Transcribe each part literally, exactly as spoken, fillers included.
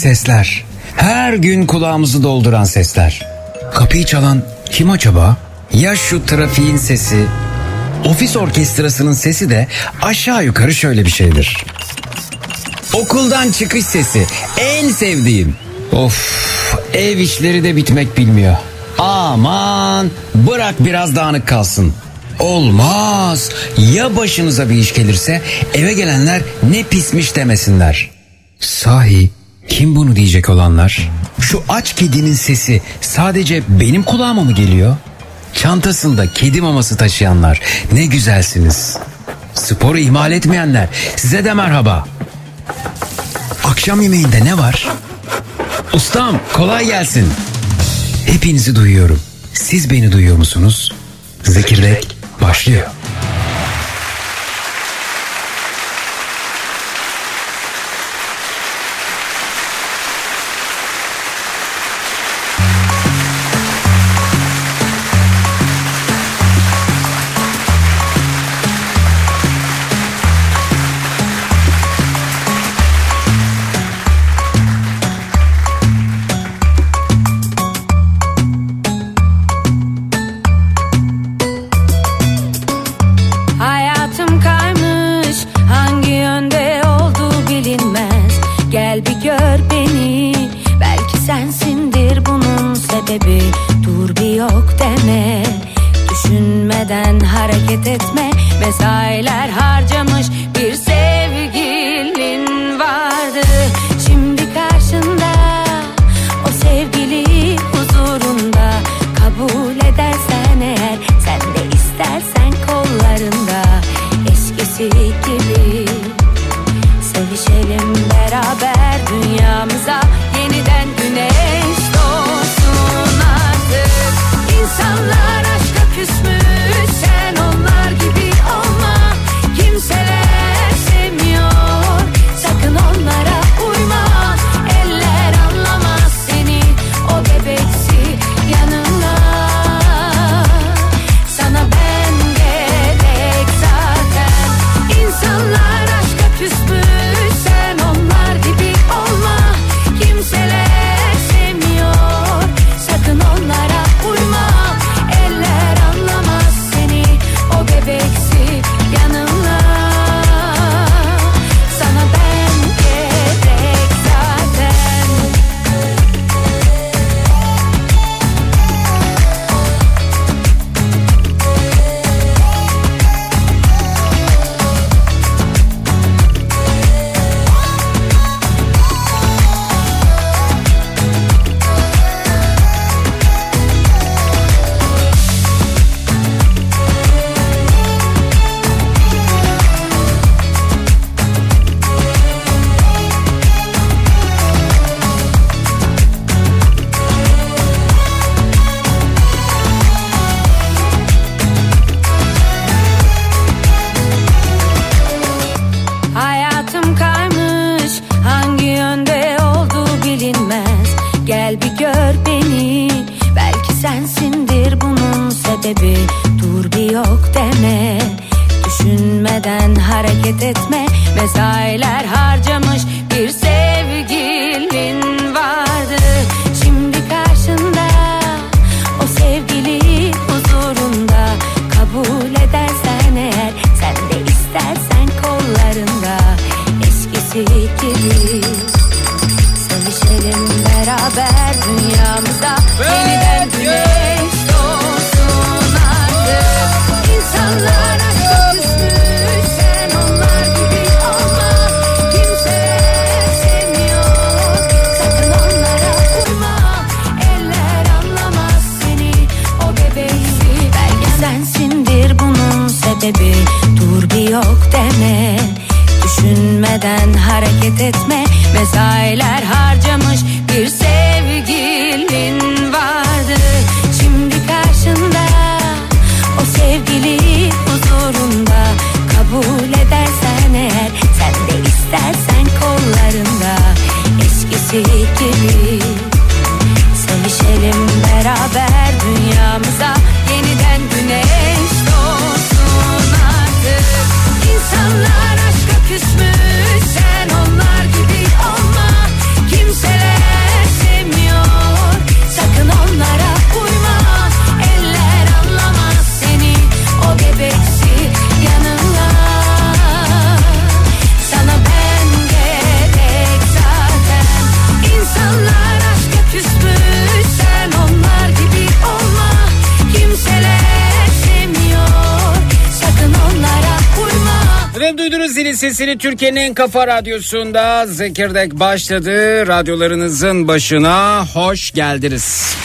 sesler. Her gün kulağımızı dolduran sesler. Kapıyı çalan kim acaba? Ya şu trafiğin sesi, ofis orkestrasının sesi de aşağı yukarı şöyle bir şeydir. Okuldan çıkış sesi, en sevdiğim. Of, ev işleri de bitmek bilmiyor. Aman, bırak biraz dağınık kalsın. Olmaz. Ya başınıza bir iş gelirse eve gelenler ne pismiş demesinler. Sahi kim bunu diyecek olanlar? Şu aç kedinin sesi sadece benim kulağıma mı geliyor? Çantasında kedi maması taşıyanlar ne güzelsiniz. Sporu ihmal etmeyenler size de merhaba. Akşam yemeğinde ne var? Ustam kolay gelsin. Hepinizi duyuyorum. Siz beni duyuyor musunuz? Zekirdek başlıyor. İnsanlar aşka küsmüş, sen onlar gibi olma. Kimseler sesini Türkiye'nin en kafa radyosunda Zekirdek başladı. Radyolarınızın başına hoş geldiniz.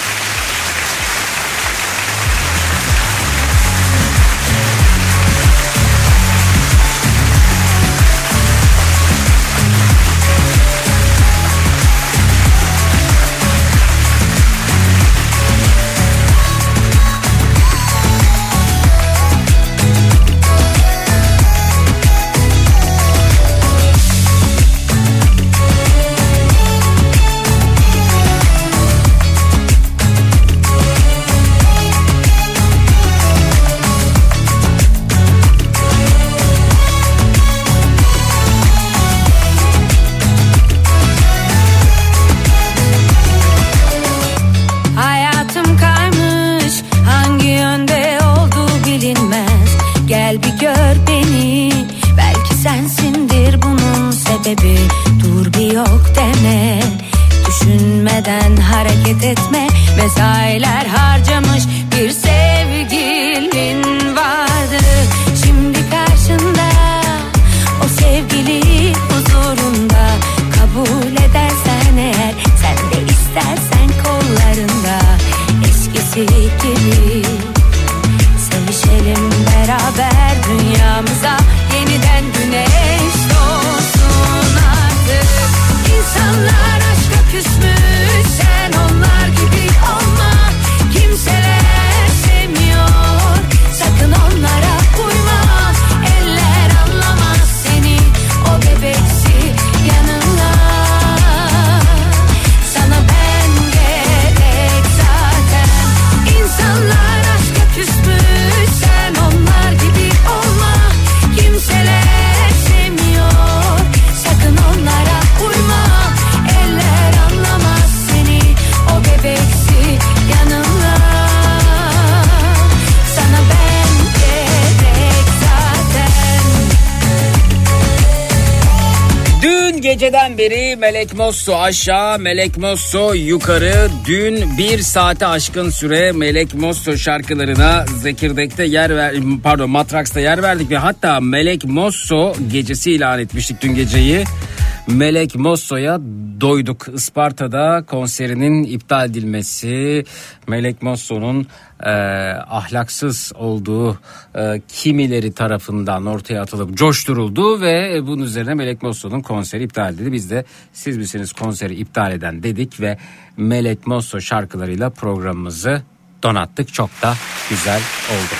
Geceden beri Melek Mosso aşağı, Melek Mosso yukarı. Dün bir saate aşkın süre Melek Mosso şarkılarına Zekirdek'te yer ver, pardon Matraks'ta yer verdik ve hatta Melek Mosso gecesi ilan etmiştik dün geceyi. Melek Mosso'ya doyduk. Isparta'da konserinin iptal edilmesi, Melek Mosso'nun e, ahlaksız olduğu e, kimileri tarafından ortaya atılıp coşturuldu ve bunun üzerine Melek Mosso'nun konseri iptal edildi. Biz de siz misiniz konseri iptal eden dedik ve Melek Mosso şarkılarıyla programımızı donattık. Çok da güzel oldu.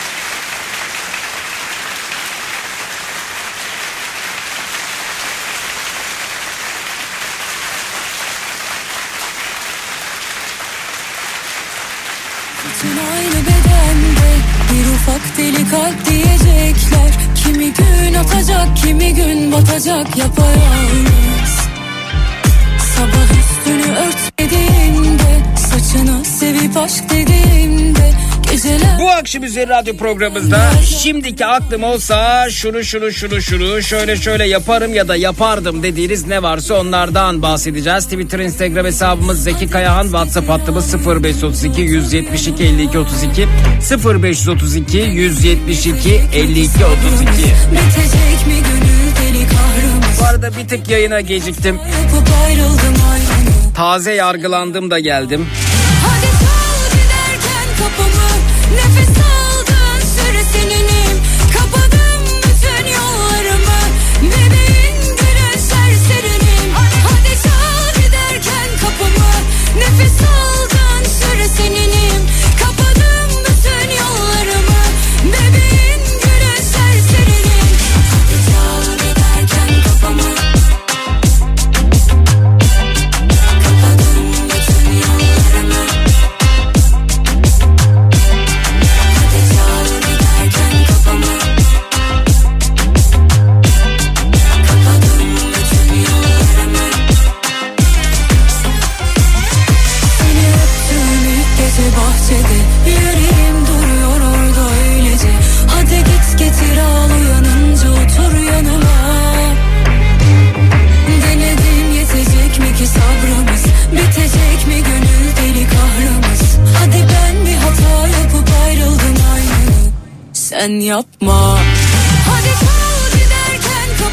Aynı bedende bir ufak deli kalp diyecekler. Kimi gün atacak, kimi gün batacak yapayalnız. Sabah üstünü örtmediğimde, saçını sevip aşk dediğimde geceler... Bu akşam üzeri radyo programımızda şimdiki aklım olsa şunu şunu şunu şunu şöyle şöyle yaparım ya da yapardım dediğiniz ne varsa onlardan bahsedeceğiz. Twitter, Instagram hesabımız Zeki Kayahan, WhatsApp hattımız sıfır beş otuz iki yüz yetmiş iki elli iki otuz iki sıfır beş otuz iki yüz yetmiş iki elli iki otuz iki. Bu arada bir tık yayına geciktim. Taze yargılandım da geldim. Hadi çal giderken kapımı, nefes aldığın süre seninim. Kapadım bütün yollarımı, bebeğin gülün serserinim. Hadi çal giderken kapımı, nefes aldığın süre seninim. Kapadım bütün yollarımı, bebeğin gülün serserinim. Hadi çal giderken kapımı, yüreğim duruyor orada öylece. Hadi git getir al, uyanınca otur yanıma. Denedim, yetecek mi ki sabrımız, bitecek mi gönül deli kahrımız. Hadi ben bir hata yapıp ayrıldım aynı, sen yapma. Hadi çal giderken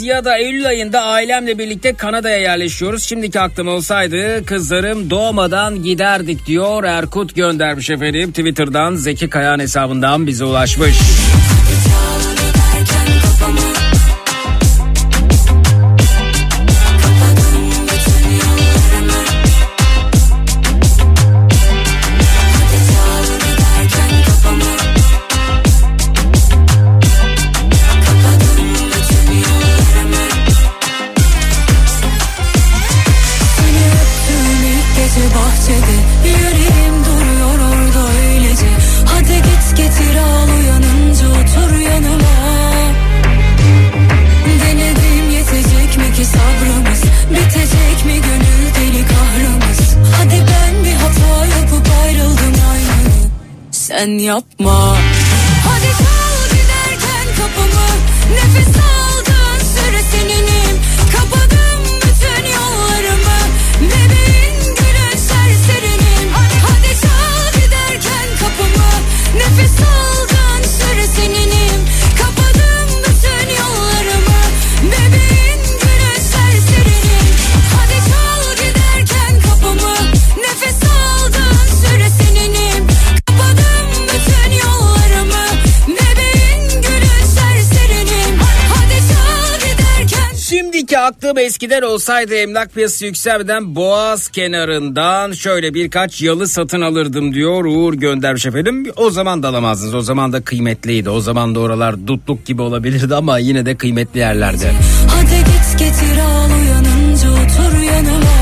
ya da Eylül ayında ailemle birlikte Kanada'ya yerleşiyoruz. Şimdiki aklım olsaydı kızlarım doğmadan giderdik diyor. Erkut göndermiş efendim. Twitter'dan Zeki Kayağan hesabından bize ulaşmış. Sen yapma. Hadi çal giderken kapımı, nefes aldığın süre seninim. Kapadım bütün yollarımı, bebeğin gülün serserinim. Hadi çal giderken kapımı, nefes aldığın süre seninim. Kapadım bütün yollarımı, bebeğin gülün serserinim. Hadi çal giderken kapımı, nefes aldığın süre seninim. Kapadım bütün yollarımı, bebeğin gülün serserinim. Hadi çal giderken. Şimdiki aklım eskiden olsaydı emlak piyasası yükselmeden Boğaz kenarından şöyle birkaç yalı satın alırdım diyor Uğur göndermiş efendim. O zaman da alamazdınız, o zaman da kıymetliydi, o zaman da oralar dutluk gibi olabilirdi ama yine de kıymetli yerlerde. Hadi git getir al uyanınca otur yanıma.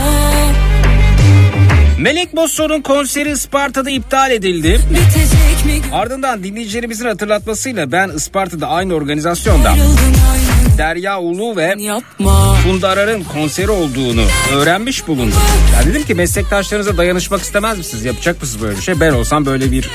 Melek Mosso'nun konseri Isparta'da iptal edildi. Bitecek mi? Ardından dinleyicilerimizin hatırlatmasıyla ben Isparta'da aynı organizasyonda Derya Ulu ve Yapma. Funda Arar'ın konseri olduğunu öğrenmiş bulundum. Ya dedim ki meslektaşlarınıza dayanışmak istemez misiniz? Yapacak mısınız böyle bir şey? Ben olsam böyle bir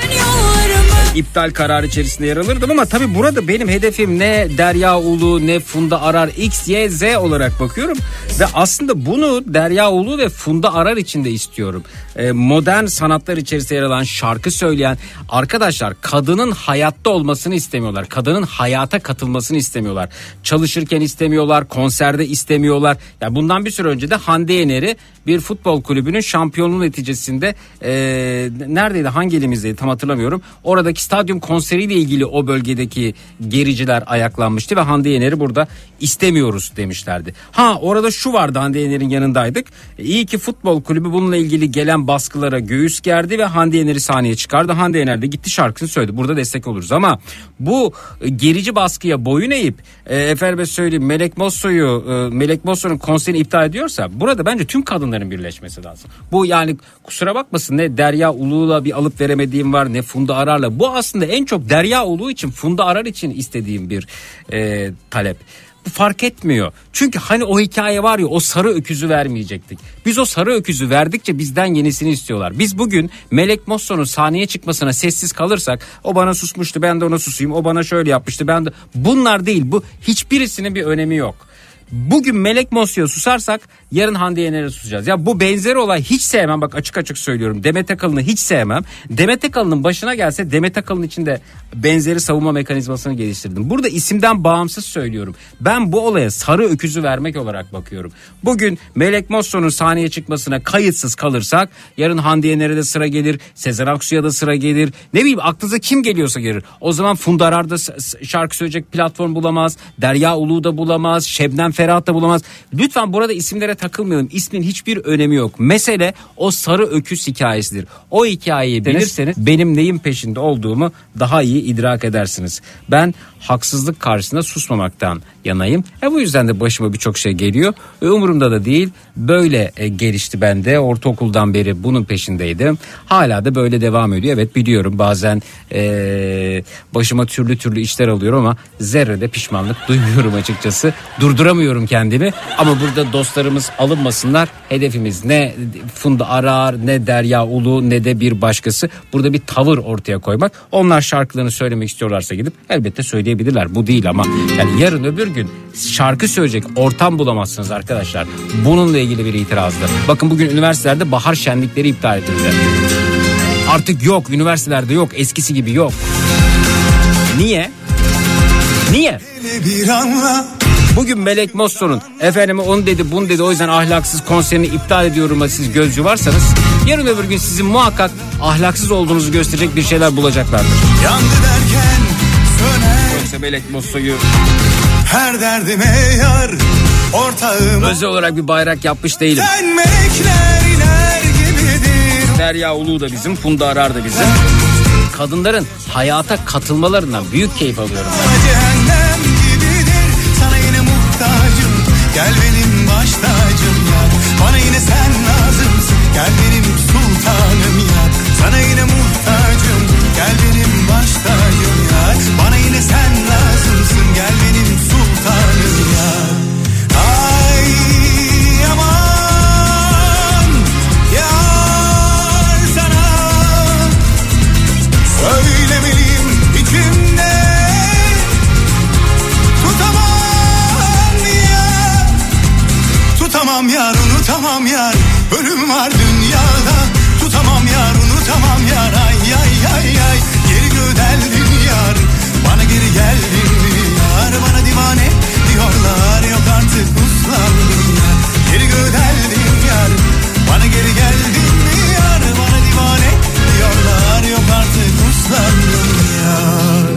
iptal kararı içerisinde yer alırdım ama tabii burada benim hedefim ne Derya Ulu ne Funda Arar, X, Y, Z olarak bakıyorum ve aslında bunu Derya Ulu ve Funda Arar için de istiyorum. Ee, modern sanatlar içerisinde yer alan, şarkı söyleyen arkadaşlar kadının hayatta olmasını istemiyorlar. Kadının hayata katılmasını istemiyorlar. Çalışırken istemiyorlar, konserde istemiyorlar. Yani bundan bir süre önce de Hande Yener'i bir futbol kulübünün şampiyonluğu neticesinde e, neredeydi, hangi elimizdeydi tam hatırlamıyorum. Oradaki stadyum konseriyle ilgili o bölgedeki gericiler ayaklanmıştı ve Hande Yener'i burada istemiyoruz demişlerdi. Ha orada şu vardı, Hande Yener'in yanındaydık. E, iyi ki futbol kulübü bununla ilgili gelen baskılara göğüs gerdi ve Hande Yener'i sahneye çıkardı. Hande Yener de gitti şarkısını söyledi. Burada destek oluruz ama bu e, gerici baskıya boyun eğip e, efendime söyleyeyim Melek Mosso'yu e, Melek Mosso'nun konserini iptal ediyorsa burada bence tüm kadınların birleşmesi lazım. Bu yani kusura bakmasın, ne Derya Ulu'la bir alıp veremediğim var ne Funda Arar'la. Bu aslında en çok Derya Ulu için, Funda Arar için istediğim bir e, talep. Bu fark etmiyor. Çünkü hani o hikaye var ya, o sarı öküzü vermeyecektik. Biz o sarı öküzü verdikçe bizden yenisini istiyorlar. Biz bugün Melek Mosso'nun sahneye çıkmasına sessiz kalırsak, o bana susmuştu ben de ona susayım, o bana şöyle yapmıştı ben de, bunlar değil, bu hiçbirisinin bir önemi yok. Bugün Melek Mosso'ya susarsak yarın Hande Yener'e susacağız. Ya bu benzeri olay hiç sevmem, bak açık açık söylüyorum. Demet Akalın'ı hiç sevmem. Demet Akalın'ın başına gelse Demet Akalın için de benzeri savunma mekanizmasını geliştirdim. Burada isimden bağımsız söylüyorum. Ben bu olaya sarı öküzü vermek olarak bakıyorum. Bugün Melek Mosso'nun sahneye çıkmasına kayıtsız kalırsak yarın Hande Yener'e de sıra gelir. Sezen Aksu'ya da sıra gelir. Ne bileyim, aklınıza kim geliyorsa gelir. O zaman Funda Arar da şarkı söyleyecek platform bulamaz. Derya Ulu da bulamaz. Şebnem Ferah da bulamaz. Lütfen burada isimlere takılmayalım. İsmin hiçbir önemi yok. Mesele o sarı öküz hikayesidir. O hikayeyi bilirseniz benim neyin peşinde olduğumu daha iyi idrak edersiniz. Ben haksızlık karşısında susmamaktan yanayım. E bu yüzden de başıma birçok şey geliyor. E umurumda da değil. Böyle e, gelişti bende. Ortaokuldan beri bunun peşindeydim. Hala da böyle devam ediyor. Evet biliyorum bazen e, başıma türlü türlü işler alıyorum ama zerre de pişmanlık duymuyorum açıkçası. Durduramıyorum kendimi. Ama burada dostlarımız alınmasınlar. Hedefimiz ne Funda Arar, ne Derya Ulu, ne de bir başkası. Burada bir tavır ortaya koymak. Onlar şarkılarını söylemek istiyorlarsa gidip elbette söyleyebilirler. Bu değil ama yani yarın öbür gün şarkı söyleyecek ortam bulamazsınız arkadaşlar. Bununla ilgili bir itirazdı. Bakın bugün üniversitelerde bahar şenlikleri iptal edildi. Artık yok, üniversitelerde yok, eskisi gibi yok. Niye? Niye? Bir anla Bugün Melek Mosso'nun efendim onu dedi bunu dedi o yüzden ahlaksız konserini iptal ediyorum'a siz göz yuvarsanız yarın öbür gün sizin muhakkak ahlaksız olduğunuzu gösterecek bir şeyler bulacaklardır. Yandı derken söner. Yoksa Melek Mosso'yu her derdime yar ortağım. özel olarak bir bayrak yapmış değilim. Sen melekler iner gibidir. Derya Ulu da bizim, Funda Arar da bizim. Kadınların hayata katılmalarından büyük keyif alıyorum. Cehennem gibidir. Sana yine muhtacım. Gel benim baş tacım ya. Bana yine sen lazımsın. Gel benim sultanım ya. Sana yine muhtacım. Gel benim baş tacım ya. Bana yine sen lazımsın. Gel benim sultanım ya. Ay aman yar sana söylemeliyim içimde. Tutamam ya. Tutamam yar, unutamam yar. Ölüm var dünyada. Tutamam yar, unutamam yar. Ay ay ay ay. Geri gödeldin yar. Bana geri geldin mi yar? Bana divane diyorlar. Yok artık uslandım yar. Geri gödeldin yar. Bana geri geldin mi yar? Bana divane diyorlar. Yok artık uslandım yar.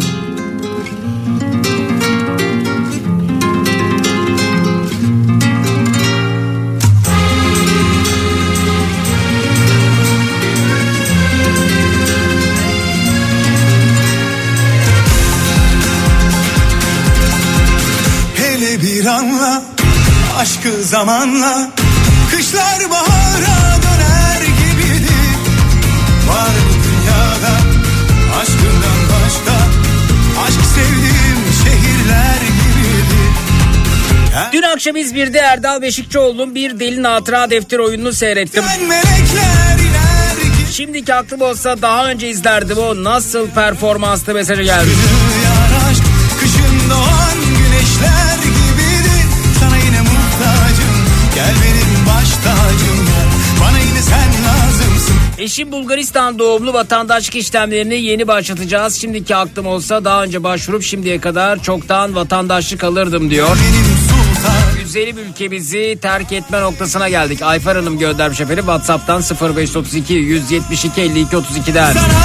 Bir anla aşkı zamanla kışlar bahara döner gibidir. Var bu dünyada aşkından başka aşk sevdiğim şehirler gibidir. Dün akşam İzmir'de Erdal Beşikçioğlu'nun Bir Delinin Hatıra Defteri oyununu seyrettim. Sen melekler iner gibi. Şimdiki aklım olsa daha önce izlerdim, o nasıl performanslı mesajı geldi. Yar aşk kışın doğan güneşler gibidir. Sana yine muhtacım. Gel benim baş tacım ya. Bana yine sen lazımsın. Eşim Bulgaristan doğumlu, vatandaşlık işlemlerini yeni başlatacağız. Şimdiki aklım olsa daha önce başvurup şimdiye kadar çoktan vatandaşlık alırdım diyor. Benim sultan. Güzelim ülkemizi terk etme noktasına geldik. Ayfer Hanım göndermiş efendim WhatsApp'tan sıfır beş otuz iki yüz yetmiş iki elli iki otuz iki'den. Sana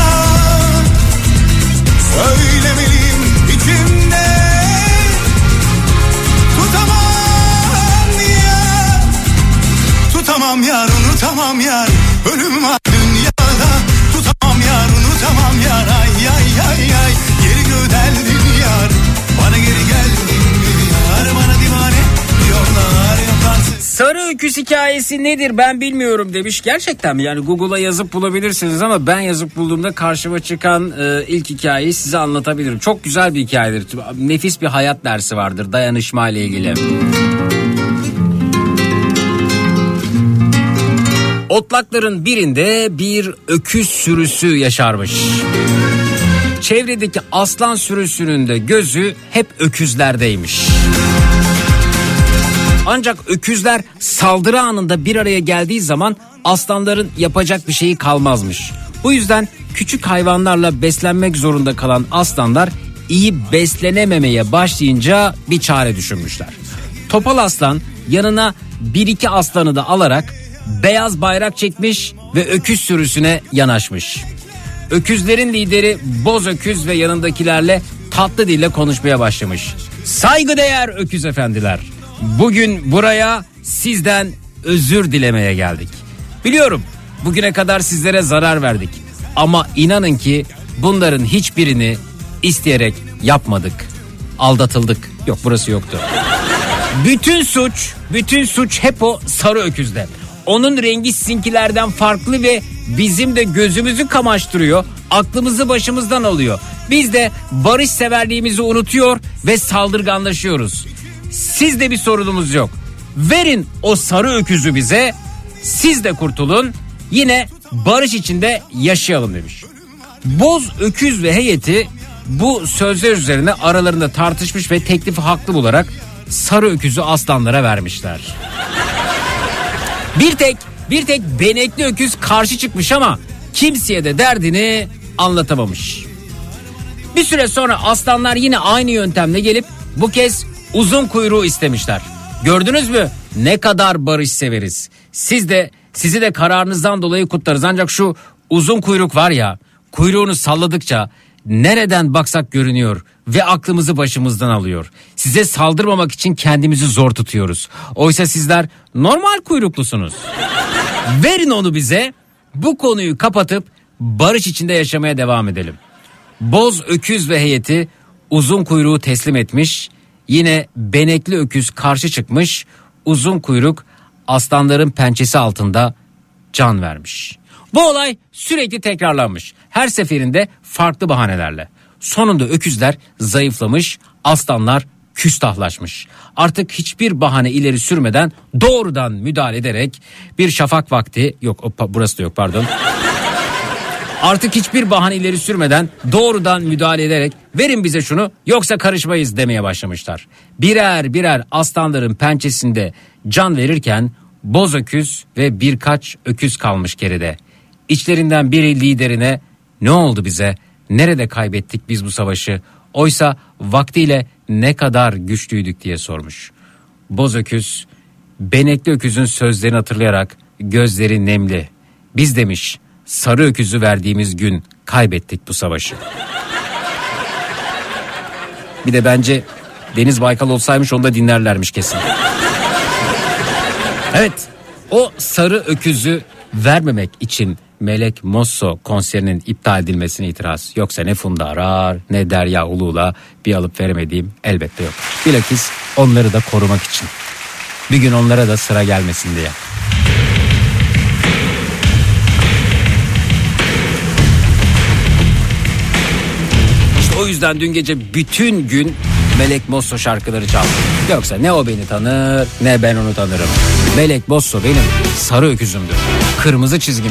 söylemeliyim içimde. Tutamam ya. Tutamam yar, unutamam yar. Ölüm var dünyada. Tutamam yar, unutamam yar. Ay ay ay ay. Geri gödeldin yar. Bana geri geldin yar. Bana divane diyorlar. Yok artık. Sarı öküz hikayesi nedir ben bilmiyorum demiş. Gerçekten mi? Yani Google'a yazıp bulabilirsiniz ama ben yazıp bulduğumda karşıma çıkan e, ilk hikayeyi size anlatabilirim. Çok güzel bir hikayedir. Nefis bir hayat dersi vardır dayanışma ile ilgili. Otlakların birinde bir öküz sürüsü yaşarmış. Çevredeki aslan sürüsünün de gözü hep öküzlerdeymiş. Ancak öküzler saldırı anında bir araya geldiği zaman aslanların yapacak bir şeyi kalmazmış. Bu yüzden küçük hayvanlarla beslenmek zorunda kalan aslanlar iyi beslenememeye başlayınca bir çare düşünmüşler. Topal Aslan yanına bir iki aslanı da alarak beyaz bayrak çekmiş ve öküz sürüsüne yanaşmış. Öküzlerin lideri Boz Öküz ve yanındakilerle tatlı dille konuşmaya başlamış. Saygıdeğer öküz efendiler, bugün buraya sizden özür dilemeye geldik. Biliyorum bugüne kadar sizlere zarar verdik ama inanın ki bunların hiçbirini isteyerek yapmadık. Aldatıldık. Yok, burası yoktu. Bütün suç, bütün suç hep o sarı öküzde. Onun rengi sizinkilerden farklı ve bizim de gözümüzü kamaştırıyor, aklımızı başımızdan alıyor. Biz de barışseverliğimizi unutuyor ve saldırganlaşıyoruz. Sizde bir sorunumuz yok. Verin o sarı öküzü bize, siz de kurtulun, yine barış içinde yaşayalım demiş. Boz Öküz ve heyeti bu sözler üzerine aralarında tartışmış ve teklifi haklı bularak sarı öküzü aslanlara vermişler. Bir tek bir tek benekli öküz karşı çıkmış ama kimseye de derdini anlatamamış. Bir süre sonra aslanlar yine aynı yöntemle gelip bu kez uzun kuyruğu istemişler. Gördünüz mü? Ne kadar barış severiz. Siz de sizi de kararınızdan dolayı kutlarız. Ancak şu uzun kuyruk var ya, kuyruğunu salladıkça nereden baksak görünüyor ve aklımızı başımızdan alıyor. Size saldırmamak için kendimizi zor tutuyoruz. Oysa sizler normal kuyruklusunuz. Verin onu bize. Bu konuyu kapatıp barış içinde yaşamaya devam edelim. Boz öküz ve heyeti uzun kuyruğu teslim etmiş. Yine benekli öküz karşı çıkmış. Uzun kuyruk aslanların pençesi altında can vermiş. Bu olay sürekli tekrarlanmış. Her seferinde farklı bahanelerle. Sonunda öküzler zayıflamış, aslanlar küstahlaşmış. Artık hiçbir bahane ileri sürmeden doğrudan müdahale ederek bir şafak vakti yok burası da yok pardon. Artık hiçbir bahane ileri sürmeden doğrudan müdahale ederek verin bize şunu yoksa karışmayız demeye başlamışlar. Birer birer aslanların pençesinde can verirken boz öküz ve birkaç öküz kalmış geride. İçlerinden biri liderine ne oldu bize? Nerede kaybettik biz bu savaşı? Oysa vaktiyle ne kadar güçlüydük diye sormuş. Boz öküz benekli öküzün sözlerini hatırlayarak gözleri nemli. Biz demiş sarı öküzü verdiğimiz gün kaybettik bu savaşı. Bir de bence Deniz Baykal olsaymış onu da dinlerlermiş kesin. Evet, o sarı öküzü vermemek için Melek Mosso konserinin iptal edilmesine itiraz. Yoksa ne Funda Arar ne Derya Ulu'la bir alıp veremediğim elbette yok. Bilakis onları da korumak için. Bir gün onlara da sıra gelmesin diye. İşte o yüzden dün gece bütün gün Melek Mosso şarkıları çaldı. Yoksa ne o beni tanır ne ben onu tanırım. Melek Mosso benim sarı öküzümdür. Kırmızı çizgimdir.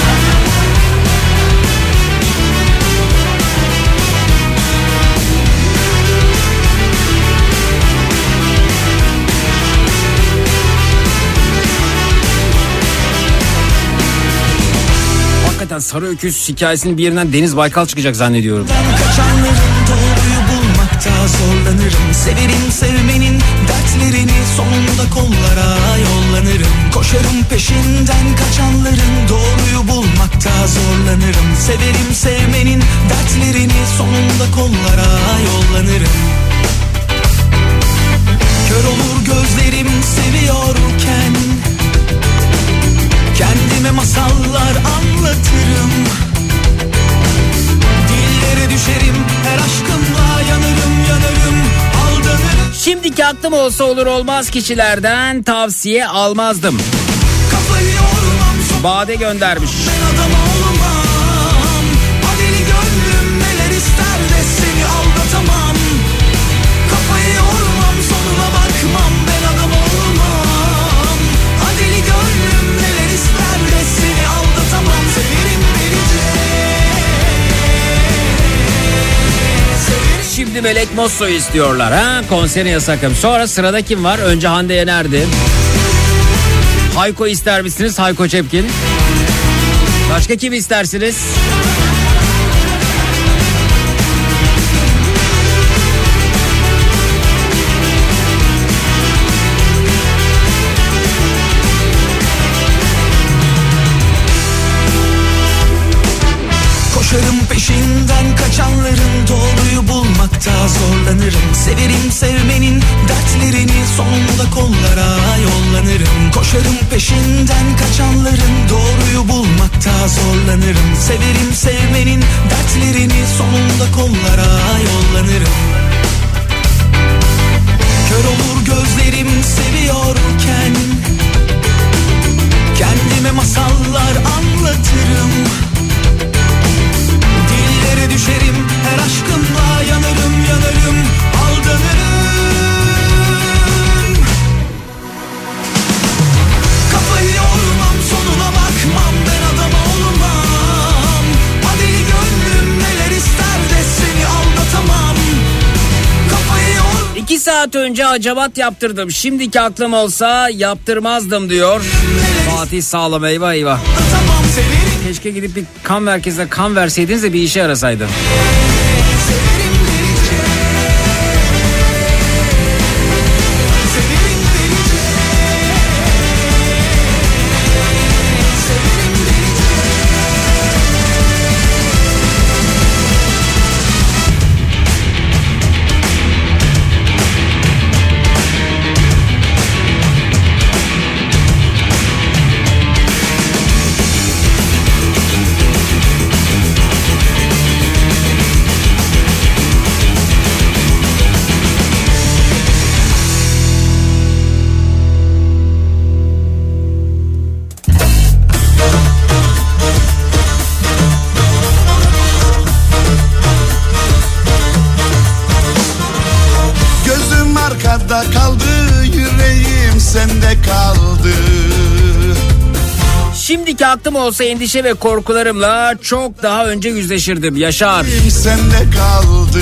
Hakikaten sarı öküz hikayesinin bir yerinden Deniz Baykal çıkacak zannediyorum. Zorlanırım, severim sevmenin dertlerini, sonunda kollara yollanırım. Koşarım peşinden kaçanların, doğruyu bulmakta zorlanırım. Severim sevmenin dertlerini, sonunda kollara yollanırım. Kör olur gözlerim seviyorken, kendime masallar anlatırım. Dillere düşerim, her aşkımla yanarım yanarım, aldanırım. Şimdiki aklım olsa olur olmaz kişilerden tavsiye almazdım. Kafayı yormam, Bade göndermiş. ben adam olmam. Adeli gönlüm neler ister de seni aldatamam. Kafayı yormam, sonuna bakmam, ben adam olmam. Adeli gönlüm neler ister de seni aldatamam. Severim verici. Şimdi Melek Mosso'yu istiyorlar ha konserin yasakım. Sonra sırada kim var? Önce Hande Yener'di. Hayko ister misiniz? Hayko Cepkin. Başka kim istersiniz? Koşarım peşinden kaçanların, doğruyu bulmakta zorlanırım. Severim sevmenin dertlerini, sonunda kollara yollanırım. Koşarım peşinden kaçanların, doğruyu bulmakta zorlanırım. Severim sevmenin dertlerini, sonunda kollara yollanırım. Kör olur gözlerim seviyorken, kendime masallar anlatırım. Dillere düşerim, her aşkımla yanarım yanarım, aldanırım. Kafayı yormam, sonuna bakmam, ben adam olmam. Adeli gönlüm neler ister de seni aldatamam. Kafayı yormam. İki saat önce acabat yaptırdım. Şimdiki aklım olsa yaptırmazdım diyor. Fatih Sağlam, eyvah eyvah. Keşke gidip bir kan merkezine kan verseydiniz de bir işe yarasaydı. Şimdiki aklım olsa endişe ve korkularımla çok daha önce yüzleşirdim. Yaşar. Sende kaldı.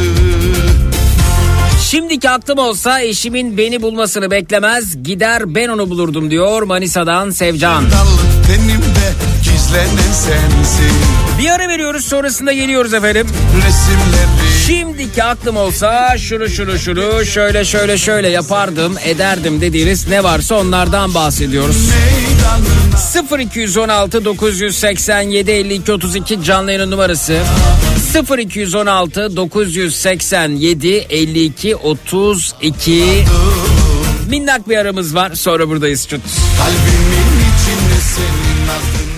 Şimdiki aklım olsa eşimin beni bulmasını beklemez, gider ben onu bulurdum diyor Manisa'dan Sevcan. Tenimde gizlenen sensin. Bir ara veriyoruz, sonrasında geliyoruz efendim. Resimleri. Şimdiki aklım olsa şunu şunu şunu şöyle şöyle şöyle yapardım ederdim dediğiniz ne varsa onlardan bahsediyoruz. sıfır iki on altı dokuz seksen yedi elli iki otuz iki canlı yayın numarası. sıfır iki on altı dokuz seksen yedi elli iki otuz iki. Minnak bir aramız var, sonra buradayız. Çut. Kalbimin içinde senin adını.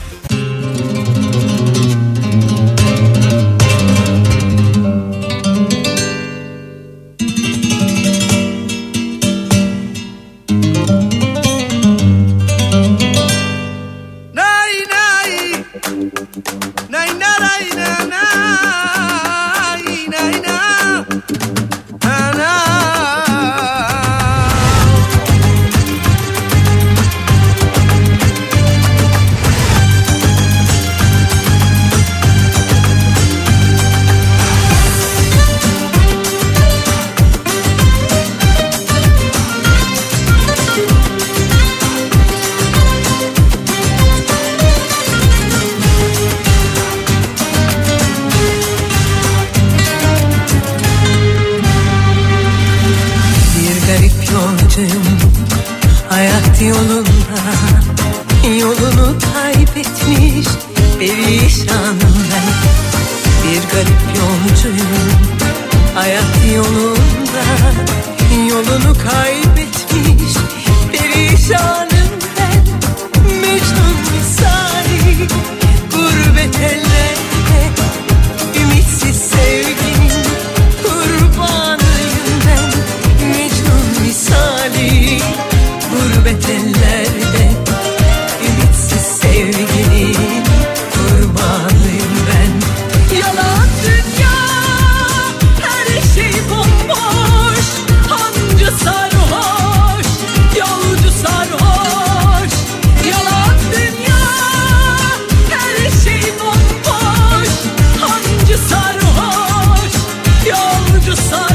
Hayat yolunda yolunu kaybetmiş perişanım ben. Bir garip yolcuyum hayat yolunda yolunu kaybetmiş perişanım ben. Mecnun misali gurbet ellerde ümitsiz sevginin kurbanıyım ben. Mecnun misali gurbet ellerde ümitsiz sevginin kurbanıyım ben. Yalan dünya, her şey bomboş, hancı sarhoş, yolcu sarhoş. Yalan dünya, her şey bomboş, hancı sarhoş, yolcu sarhoş.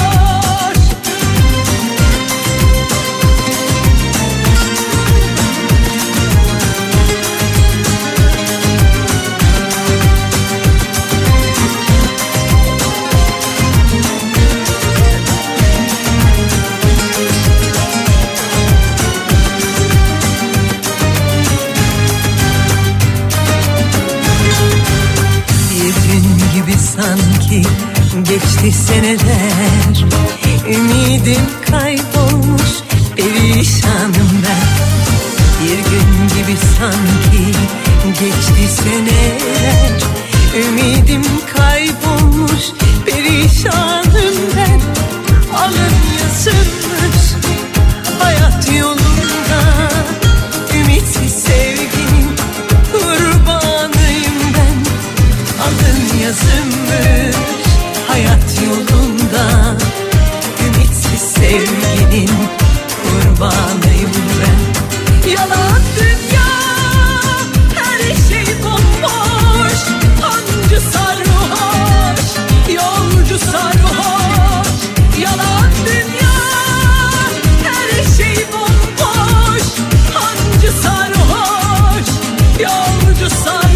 Sanki geçti seneler, ümidim kaybolmuş, perişanım ben. Bir gün gibi sanki geçti seneler, ümidim kaybolmuş, perişanım ben. Alın yazılmış hayat yolunda, ümitsiz sevginin kurbanıyım ben. Alın yazılmış hayat yolunda, ümitsiz sevginin kurbanıyım ben. Yalan dünya, her şey bomboş, hancı sarhoş, yolcu sarhoş. Yalan dünya, her şey bomboş, hancı sarhoş, yolcu sarhoş.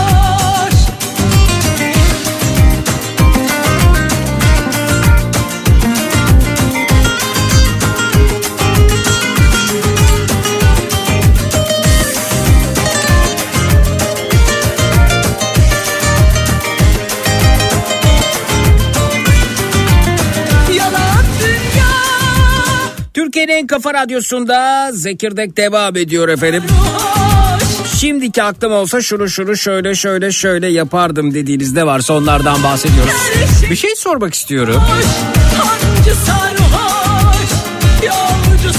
Türkiye'nin en kafa radyosunda Zekirdek devam ediyor efendim. Şimdiki aklım olsa şunu şunu şöyle şöyle şöyle yapardım dediğiniz ne varsa onlardan bahsediyoruz. Bir şey sormak istiyorum. Hancı sarhoş, yolcu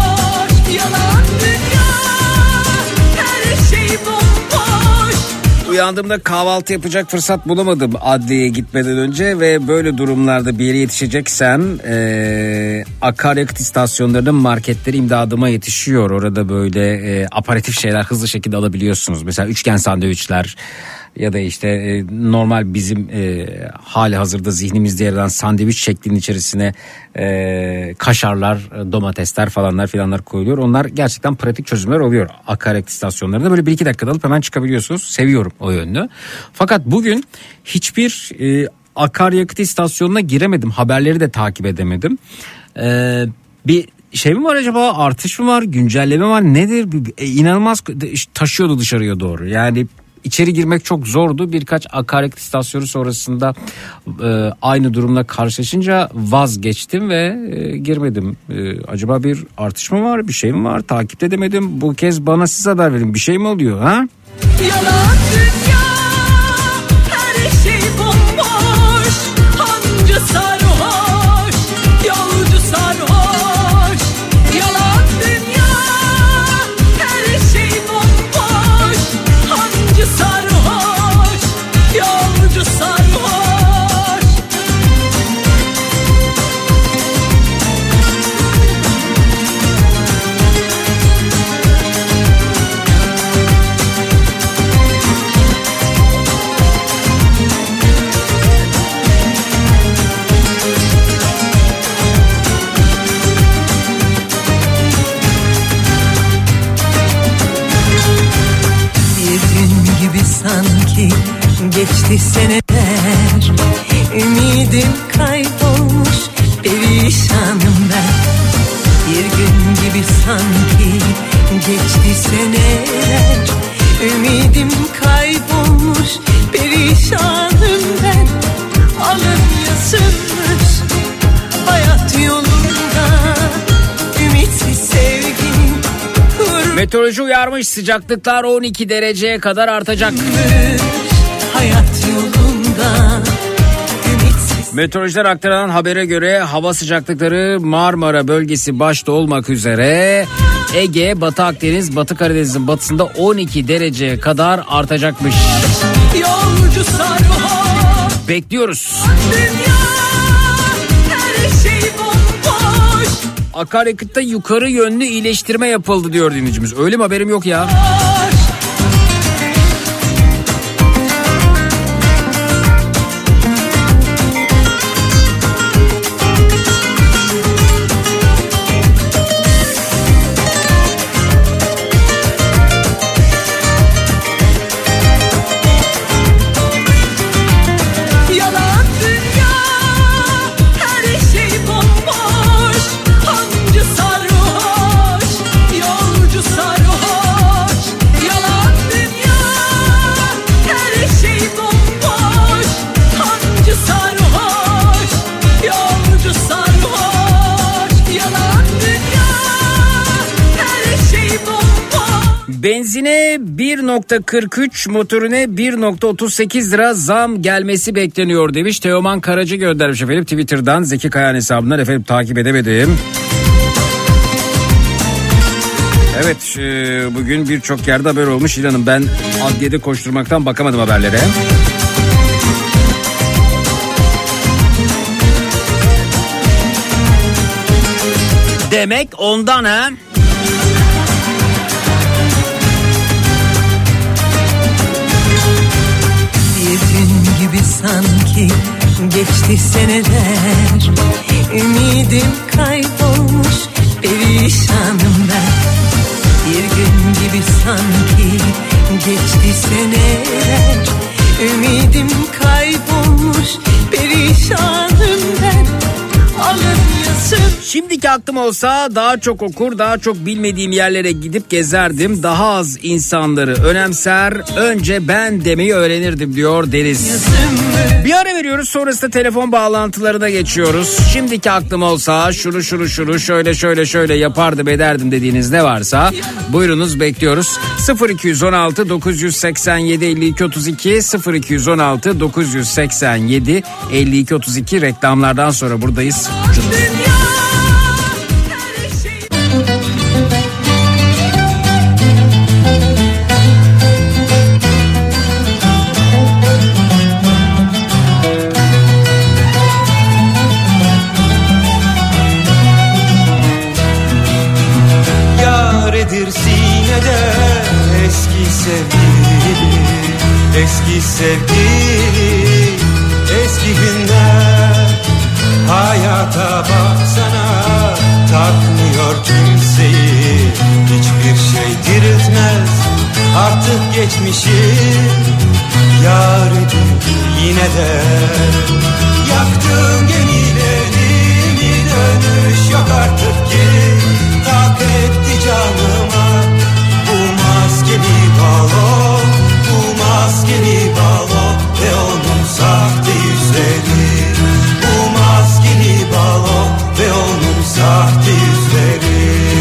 sarhoş. Yalan dünya, her şey bomboş, uyandığımda kahvaltı yapacak fırsat bulamadım adliyeye gitmeden önce ve böyle durumlarda bir yere yetişeceksem e, akaryakıt istasyonlarının marketleri imdadıma yetişiyor. Orada böyle e, aparatif şeyler hızlı şekilde alabiliyorsunuz. Mesela üçgen sandviçler ya da işte e, normal bizim e, hali hazırda zihnimizde yer alan sandviç şeklinin içerisine e, kaşarlar, domatesler falanlar filanlar koyuluyor. Onlar gerçekten pratik çözümler oluyor akaryakıt istasyonlarında. Böyle bir iki dakikada alıp hemen çıkabiliyorsunuz. Seviyorum o yönünü. Fakat bugün hiçbir e, akaryakıt istasyonuna giremedim. Haberleri de takip edemedim. E, bir şey mi var acaba? Artış mı var? Güncelleme var? Nedir? E, inanılmaz taşıyordu dışarıya doğru. Yani İçeri girmek çok zordu. Birkaç akaryakıt istasyonu sonrasında e, aynı durumla karşılaşınca vazgeçtim ve e, girmedim. E, acaba bir artış mı var? Bir şey mi var? Takip edemedim. Bu kez bana siz haber verin. Bir şey mi oluyor? Ha? Yalan dünya, her şey bomboş. Hancı sarhoş, yolcu sarhoş. Yalan dünya, her şey bomboş. Hancı sarhoş, yolcu sarhoş. Sanki geçti seneler, ümidim kaybolmuş, perişanım ben. Bir gün gibi sanki geçti seneler, ümidim kaybolmuş, perişanım ben. Alın yazılmış hayat yolunda, ümitsiz sevgim. Meteoroloji uyarmış, sıcaklıklar on iki dereceye kadar artacak. Hayat yolunda, Meteorolojiden aktarılan habere göre hava sıcaklıkları Marmara bölgesi başta olmak üzere Ege, Batı Akdeniz, Batı Karadeniz'in batısında on iki dereceye kadar artacakmış. Yolcu sarhoş, bekliyoruz. dünya, her şey bomboş. Akaryakıtta yukarı yönlü iyileştirme yapıldı diyor dinleyicimiz. Öyle mi, haberim yok ya. Yalan dünya, her şey bomboş. Hancı sarhoş, yolcu sarhoş. Yalan dünya, her şey bomboş. Hancı sarhoş, yolcu sarhoş. Yalan dünya, her şey bomboş. Benzine bir nokta kırk üç, motorine bir nokta otuz sekiz lira zam gelmesi bekleniyor demiş. Teoman Karacı göndermiş efendim Twitter'dan, Zeki Kayan hesabından. Efendim takip edemedim. Evet, e, bugün birçok yerde haber olmuş. İnanın ben adliyede koşturmaktan bakamadım haberlere. Demek ondan ha. Bir gün gibi sanki geçti seneler, ümidim kaybolmuş, perişanım ben. Bir gün gibi sanki geçti seneler, ümidim kaybolmuş, perişanım ben. Alın yazın. Şimdiki aklım olsa daha çok okur, daha çok bilmediğim yerlere gidip gezerdim. Daha az insanları önemser, önce ben demeyi öğrenirdim diyor Deniz. Bir ara veriyoruz, sonrasında telefon bağlantılarına geçiyoruz. Şimdiki aklım olsa şunu şunu şunu şöyle şöyle şöyle yapardım ederdim dediğiniz ne varsa buyurunuz, bekliyoruz. sıfır iki on altı dokuz seksen yedi elli iki otuz iki sıfır iki on altı dokuz seksen yedi elli iki otuz iki reklamlardan sonra buradayız. Eski sevgili, eski sevgili, eski günler. Hayata baksana, takmıyor kimseyi, hiçbir şey diriltmez artık geçmişi. Yar edip yine de yaktığım gemilerimi, dönüş yok artık geri. Tak etti canıma bu maskeli balo, bu maskeli balo ve onun sahte yüzleri. Bu maskeli balo ve onun sahte yüzleri.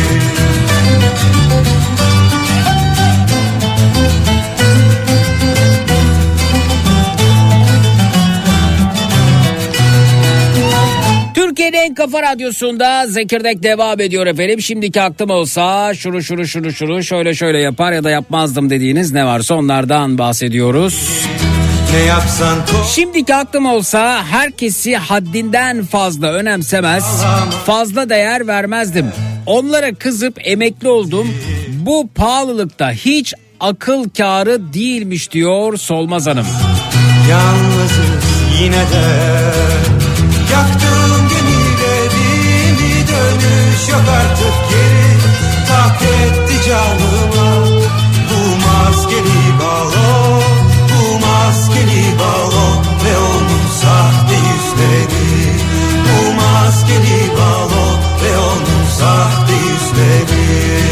Türkiye'nin en kafa radyosunda Zekirdek devam ediyor efendim. Şimdiki aklım olsa şunu şunu şunu şunu şöyle şöyle yapar ya da yapmazdım dediğiniz ne varsa onlardan bahsediyoruz. Ne yapsan ko- Şimdiki aklım olsa herkesi haddinden fazla önemsemez, fazla değer vermezdim. Onlara kızıp emekli oldum. Bu pahalılıkta hiç akıl kârı değilmiş diyor Solmaz Hanım. Yalnızız yine de yaktığım gemilerimi, dönüş yok artık geri. Tak etti canıma bu maskeli balo, bu maskeli balo ve onun sahte yüzleri. Bu maskeli balo ve onun sahte yüzleri.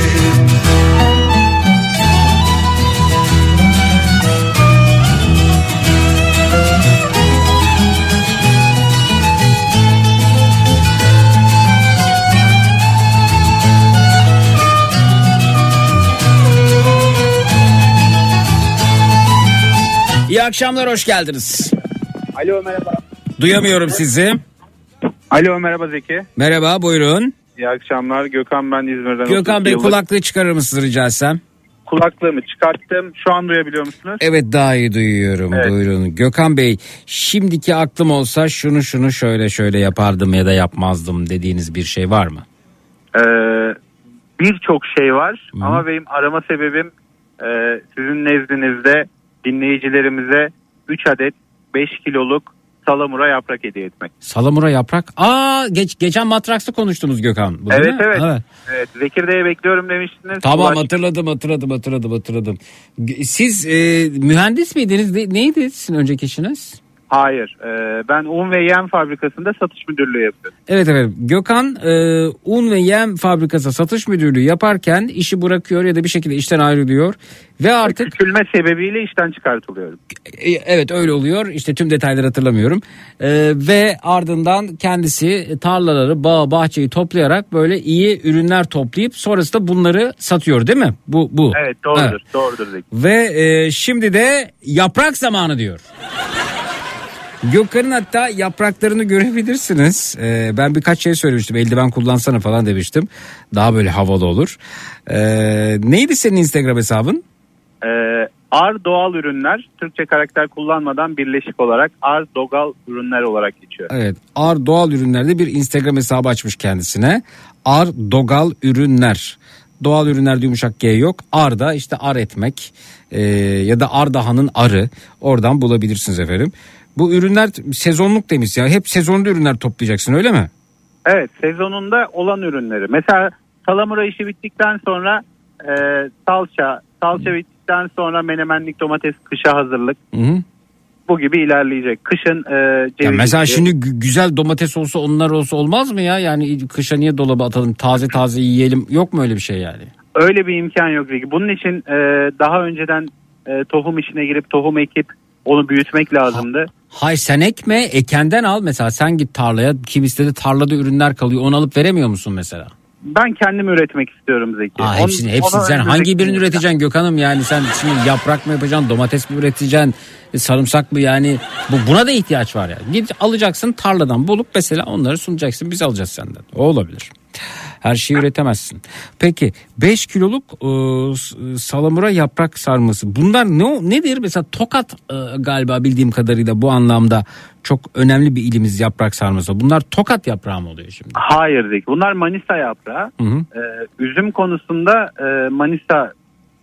İyi akşamlar, hoş geldiniz. Alo, merhaba. Duyamıyorum sizi. Alo, merhaba Zeki. Merhaba, buyurun. İyi akşamlar. Gökhan, ben İzmir'den. Gökhan Bey, yıllık. kulaklığı çıkarır mısınız rica etsem? Kulaklığımı çıkarttım. Şu an duyabiliyor musunuz? Evet, daha iyi duyuyorum. Evet. Buyurun. Gökhan Bey, şimdiki aklım olsa şunu şunu şöyle şöyle yapardım ya da yapmazdım dediğiniz bir şey var mı? Ee, Birçok şey var. Hı. Ama benim arama sebebim e, sizin nezdinizde dinleyicilerimize üç adet beş kiloluk salamura yaprak hediye etmek. Salamura yaprak. Aa, geç, geçen Matraks'ta konuştunuz Gökhan. Bu değil Evet, mi? evet Evet. evet. Zekirdek'e bekliyorum demiştiniz. Tamam, Ulaş- hatırladım hatırladım hatırladım hatırladım. Siz e, mühendis miydiniz? Ne- neydi sizin önceki işiniz? Hayır. e, ben un ve yem fabrikasında satış müdürlüğü yapıyorum. Evet evet. Gökhan e, un ve yem fabrikası satış müdürlüğü yaparken işi bırakıyor ya da bir şekilde işten ayrılıyor ve artık Küçülme sebebiyle işten çıkartılıyorum. e, evet öyle oluyor. İşte tüm detayları hatırlamıyorum. E, ve ardından kendisi tarlaları, bağ, bahçeyi toplayarak böyle iyi ürünler toplayıp sonrasında bunları satıyor, değil mi? Bu bu. Evet, doğrudur. Evet. Doğrudur Zeki. Ve e, şimdi de yaprak zamanı diyor. Gökhan'ın hatta yapraklarını görebilirsiniz. Ee, ben birkaç şey söylemiştim. Eldiven kullansana falan demiştim. Daha böyle havalı olur. Ee, neydi senin Instagram hesabın? Ee, Ar Doğal Ürünler, Türkçe karakter kullanmadan birleşik olarak Ar Dogal Ürünler olarak geçiyor. Evet. Ar Doğal Ürünler'de bir Instagram hesabı açmış kendisine. Ar Dogal Ürünler. Doğal ürünler yumuşak G yok. Ar da işte ar etmek e, ya da Ardahan'ın arı. Oradan bulabilirsiniz efendim. Bu ürünler sezonluk demiş ya. Hep sezonlu ürünler toplayacaksın, öyle mi? Evet, sezonunda olan ürünleri. Mesela salamura işi bittikten sonra e, salça, salça bittikten sonra menemenlik, domates, kışa hazırlık. Hı hı. Bu gibi ilerleyecek. Kışın e, ceviz. Ya mesela işi. şimdi gü- güzel domates olsa, onlar olsa olmaz mı ya? Yani kışa niye dolaba atalım, taze taze yiyelim, yok mu öyle bir şey yani? Öyle bir imkan yok Zeki. Bunun için e, daha önceden e, tohum işine girip tohum ekip onu büyütmek lazımdı. Hayır, sen ekme, ekenden al. Mesela sen git tarlaya, kimisi de tarlada ürünler kalıyor, onu alıp veremiyor musun mesela? Ben kendim üretmek istiyorum Zeki. Aa, hepsini, Onu- hepsini onu sen hangi önümüzdeki- birini üreteceksin Gökhan'ım? Yani sen şimdi yaprak mı yapacaksın, domates mi üreteceksin, sarımsak mı? Yani bu, buna da ihtiyaç var yani. Git alacaksın tarladan bulup mesela onları sunacaksın, biz alacağız senden. O olabilir. Her şeyi üretemezsin. Peki beş kiloluk e, salamura yaprak sarması. Bunlar ne nedir? Mesela Tokat e, galiba bildiğim kadarıyla bu anlamda çok önemli bir ilimiz yaprak sarması. Bunlar Tokat yaprağı mı oluyor şimdi? Hayır Zeki. Bunlar Manisa yaprağı. Hı hı. Ee, üzüm konusunda e, Manisa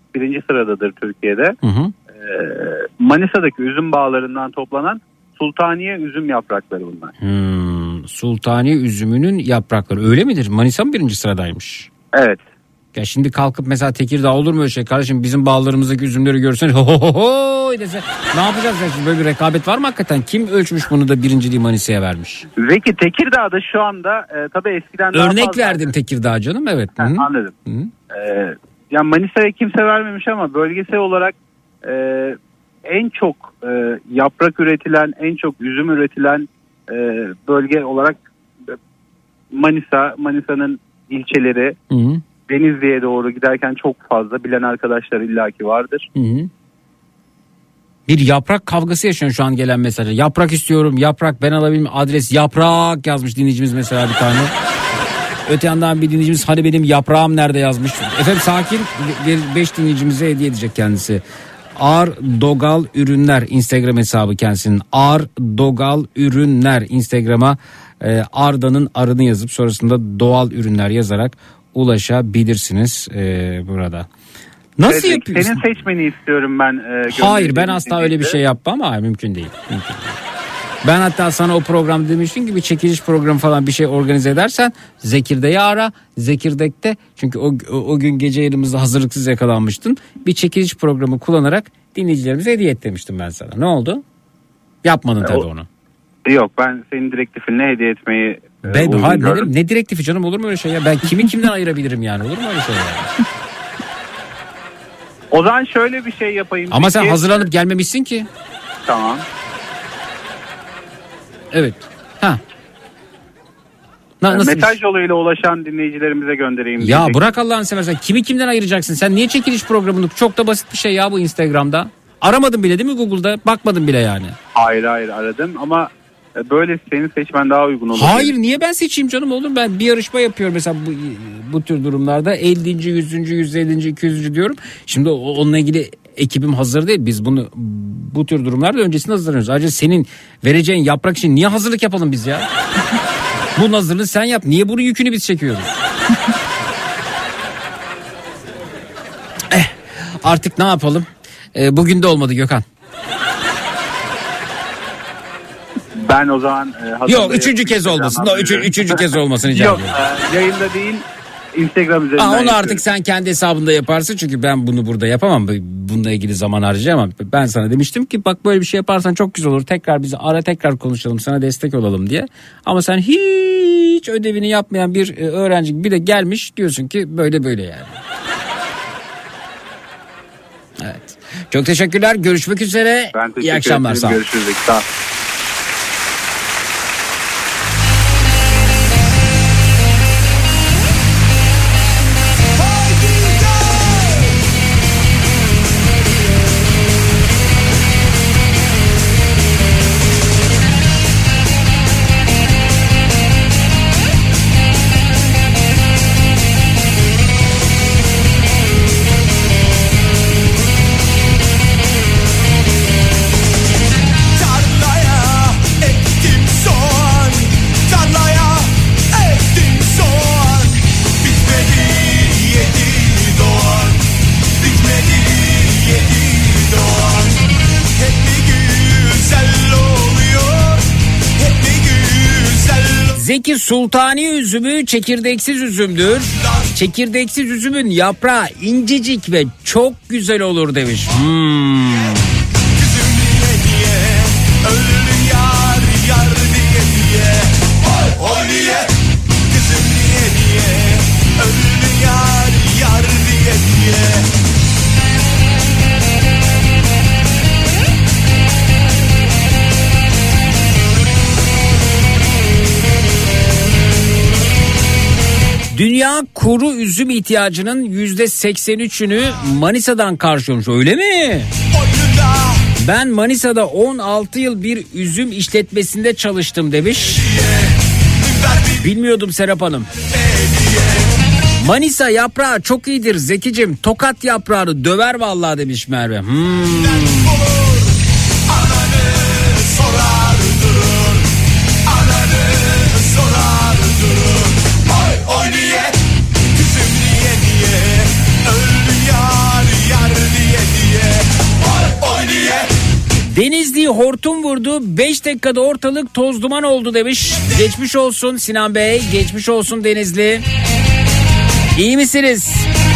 birinci sıradadır Türkiye'de. Hı hı. Ee, Manisa'daki üzüm bağlarından toplanan Sultaniye üzüm yaprakları bunlar. Hmm, Sultaniye üzümünün yaprakları öyle midir? Manisa mı birinci sıradaymış? Evet. Ya şimdi kalkıp mesela Tekirdağ olur mu öyle şey kardeşim, bizim bağlarımızdaki üzümleri görsen ho ho ho ho dese ne yapacağız ya, şimdi böyle bir rekabet var mı hakikaten? Kim ölçmüş bunu da birinciliği Manisa'ya vermiş? Zeki, Tekirdağ'da şu anda e, tabii eskiden daha Örnek fazla... verdim Tekirdağ canım, evet. Ha, anladım. Ee, yani Manisa'ya kimse vermemiş ama bölgesel olarak e, en çok e, yaprak üretilen, en çok üzüm üretilen e, bölge olarak Manisa, Manisa'nın ilçeleri, Hı hı. Denizli'ye doğru giderken çok fazla bilen arkadaşlar illaki vardır. Hı hı. Bir yaprak kavgası yaşanıyor şu an gelen mesajı. Yaprak istiyorum, yaprak ben alabilirim, adres yaprak yazmış dinleyicimiz mesela bir tane. Öte yandan bir dinleyicimiz hani benim yaprağım nerede yazmış. Efendim sakin, beş dinleyicimize hediye edecek kendisi. Ar Dogal Ürünler Instagram hesabı kendisinin. Ar Dogal Ürünler Instagram'a e, Arda'nın arını yazıp sonrasında doğal ürünler yazarak ulaşabilirsiniz e, burada. Nasıl evet, yapıyorsun? Senin seçmeni istiyorum ben. E, Hayır, ben asla öyle bir şey yapmam ama mümkün değil. Mümkün değil. Ben hatta sana o program demiştim ki bir çekiliş programı falan bir şey organize edersen Zekirdek'i ara. Zekirdek'te çünkü o, o, o gün gece yayınımızda hazırlıksız yakalanmıştın. Bir çekiliş programı kullanarak dinleyicilerimize hediye et demiştim ben sana. Ne oldu? Yapmadın tabii o, onu. Yok, ben senin direktifinle hediye etmeyi e, ben, uygun hayır, gördüm. ne, ne direktifi canım, olur mu öyle şey ya? Ben kimi kimden ayırabilirim yani, olur mu öyle şey yani? O zaman şöyle bir şey yapayım. Ama sen Peki. hazırlanıp gelmemişsin ki. Tamam. Evet. Ha. Na, nasıl Mesaj yoluyla ulaşan dinleyicilerimize göndereyim. Ya diyecek. bırak Allah'ını seversen, kimi kimden ayıracaksın? Sen niye çekiliş programını? Çok da basit bir şey ya bu Instagram'da. Aramadın bile değil mi Google'da? Bakmadın bile yani. Hayır hayır aradım ama böyle senin seçmen daha uygun olur. Hayır, niye ben seçeyim canım oğlum? Ben bir yarışma yapıyorum mesela bu, bu tür durumlarda. ellinci, yüzüncü, yüz ellinci, iki yüzüncü diyorum. Şimdi onunla ilgili ekibim hazır değil. Biz bunu bu tür durumlarda öncesinde hazırlanıyoruz. Ayrıca senin vereceğin yaprak için niye hazırlık yapalım biz ya? Bunun hazırlığını sen yap. Niye bunun yükünü biz çekiyoruz? eh, artık ne yapalım? E, bugün de olmadı Gökhan. Ben o zaman e, Yok, üçüncü kez olmasın. No, üçü, üçüncü kez olmasın rica Yok, ediyorum. e, yayında değil, Instagram üzerinden. Aa, onu yapıyorum. artık sen kendi hesabında yaparsın çünkü ben bunu burada yapamam. Bununla ilgili zaman harcayamam. Ben sana demiştim ki bak böyle bir şey yaparsan çok güzel olur. Tekrar bizi ara, tekrar konuşalım, sana destek olalım diye. Ama sen hiç ödevini yapmayan bir öğrenci gibi bir de gelmiş diyorsun ki böyle böyle yani. Evet. Çok teşekkürler. Görüşmek üzere. Ben teşekkür İyi akşamlar. ederim. Sağ ol. Görüşürüz. Sağ ol. Zeki, sultani üzümü çekirdeksiz üzümdür. Çekirdeksiz üzümün yaprağı incecik ve çok güzel olur demiş. Hmm. Dünya kuru üzüm ihtiyacının yüzde seksen üçünü Manisa'dan karşılıyormuş, öyle mi? Ben Manisa'da on altı yıl bir üzüm işletmesinde çalıştım demiş. Bilmiyordum Serap Hanım. Manisa yaprağı çok iyidir Zekicim. Tokat yaprağını döver vallahi demiş Merve. Hmm. Oy niye, kızım niye niye, öldü yar yar Denizli'yi hortum vurdu. beş dakikada ortalık toz duman oldu demiş. Geçmiş olsun Sinan Bey. Geçmiş olsun Denizli. İyi misiniz?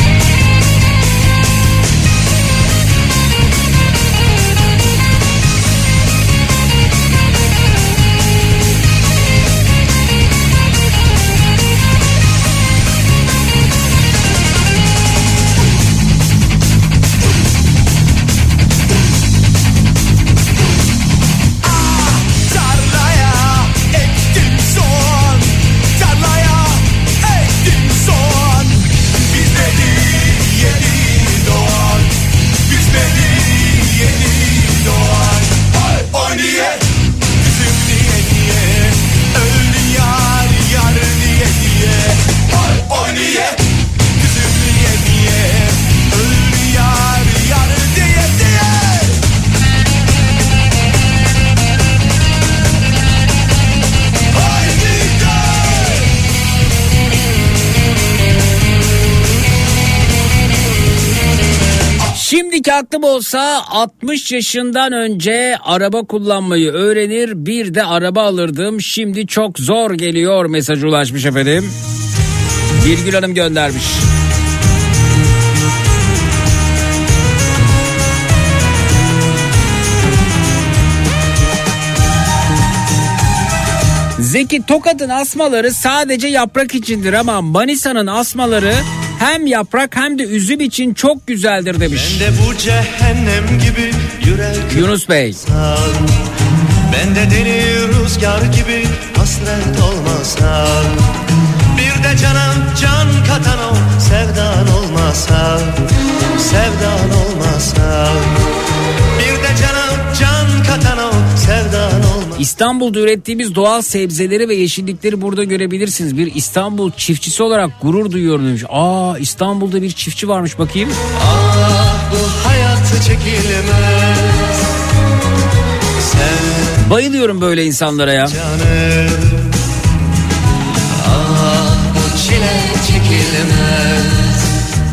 Şimdiki aklım olsa altmış yaşından önce araba kullanmayı öğrenir, bir de araba alırdım. Şimdi çok zor geliyor mesajı ulaşmış efendim. Birgül Hanım göndermiş. Zeki, Tokat'ın asmaları sadece yaprak içindir ama Manisa'nın asmaları hem yaprak hem de üzüm için çok güzeldir demiş. Ben de bu cehennem gibi yürek Yunus Bey. Ben de deli rüzgar gibi hasret olmasa, bir de cana can katan o sevdan olmasa, sevdan olmasa, bir de cana can katan o sevdan olmasa. İstanbul'da ürettiğimiz doğal sebzeleri ve yeşillikleri burada görebilirsiniz. Bir İstanbul çiftçisi olarak gurur duyuyorum demiş. Aa, İstanbul'da bir çiftçi varmış, bakayım. Ah, bu hayatı çekilmez. Sen bayılıyorum böyle insanlara ya. Canım. Ah, bu çile çekilmez.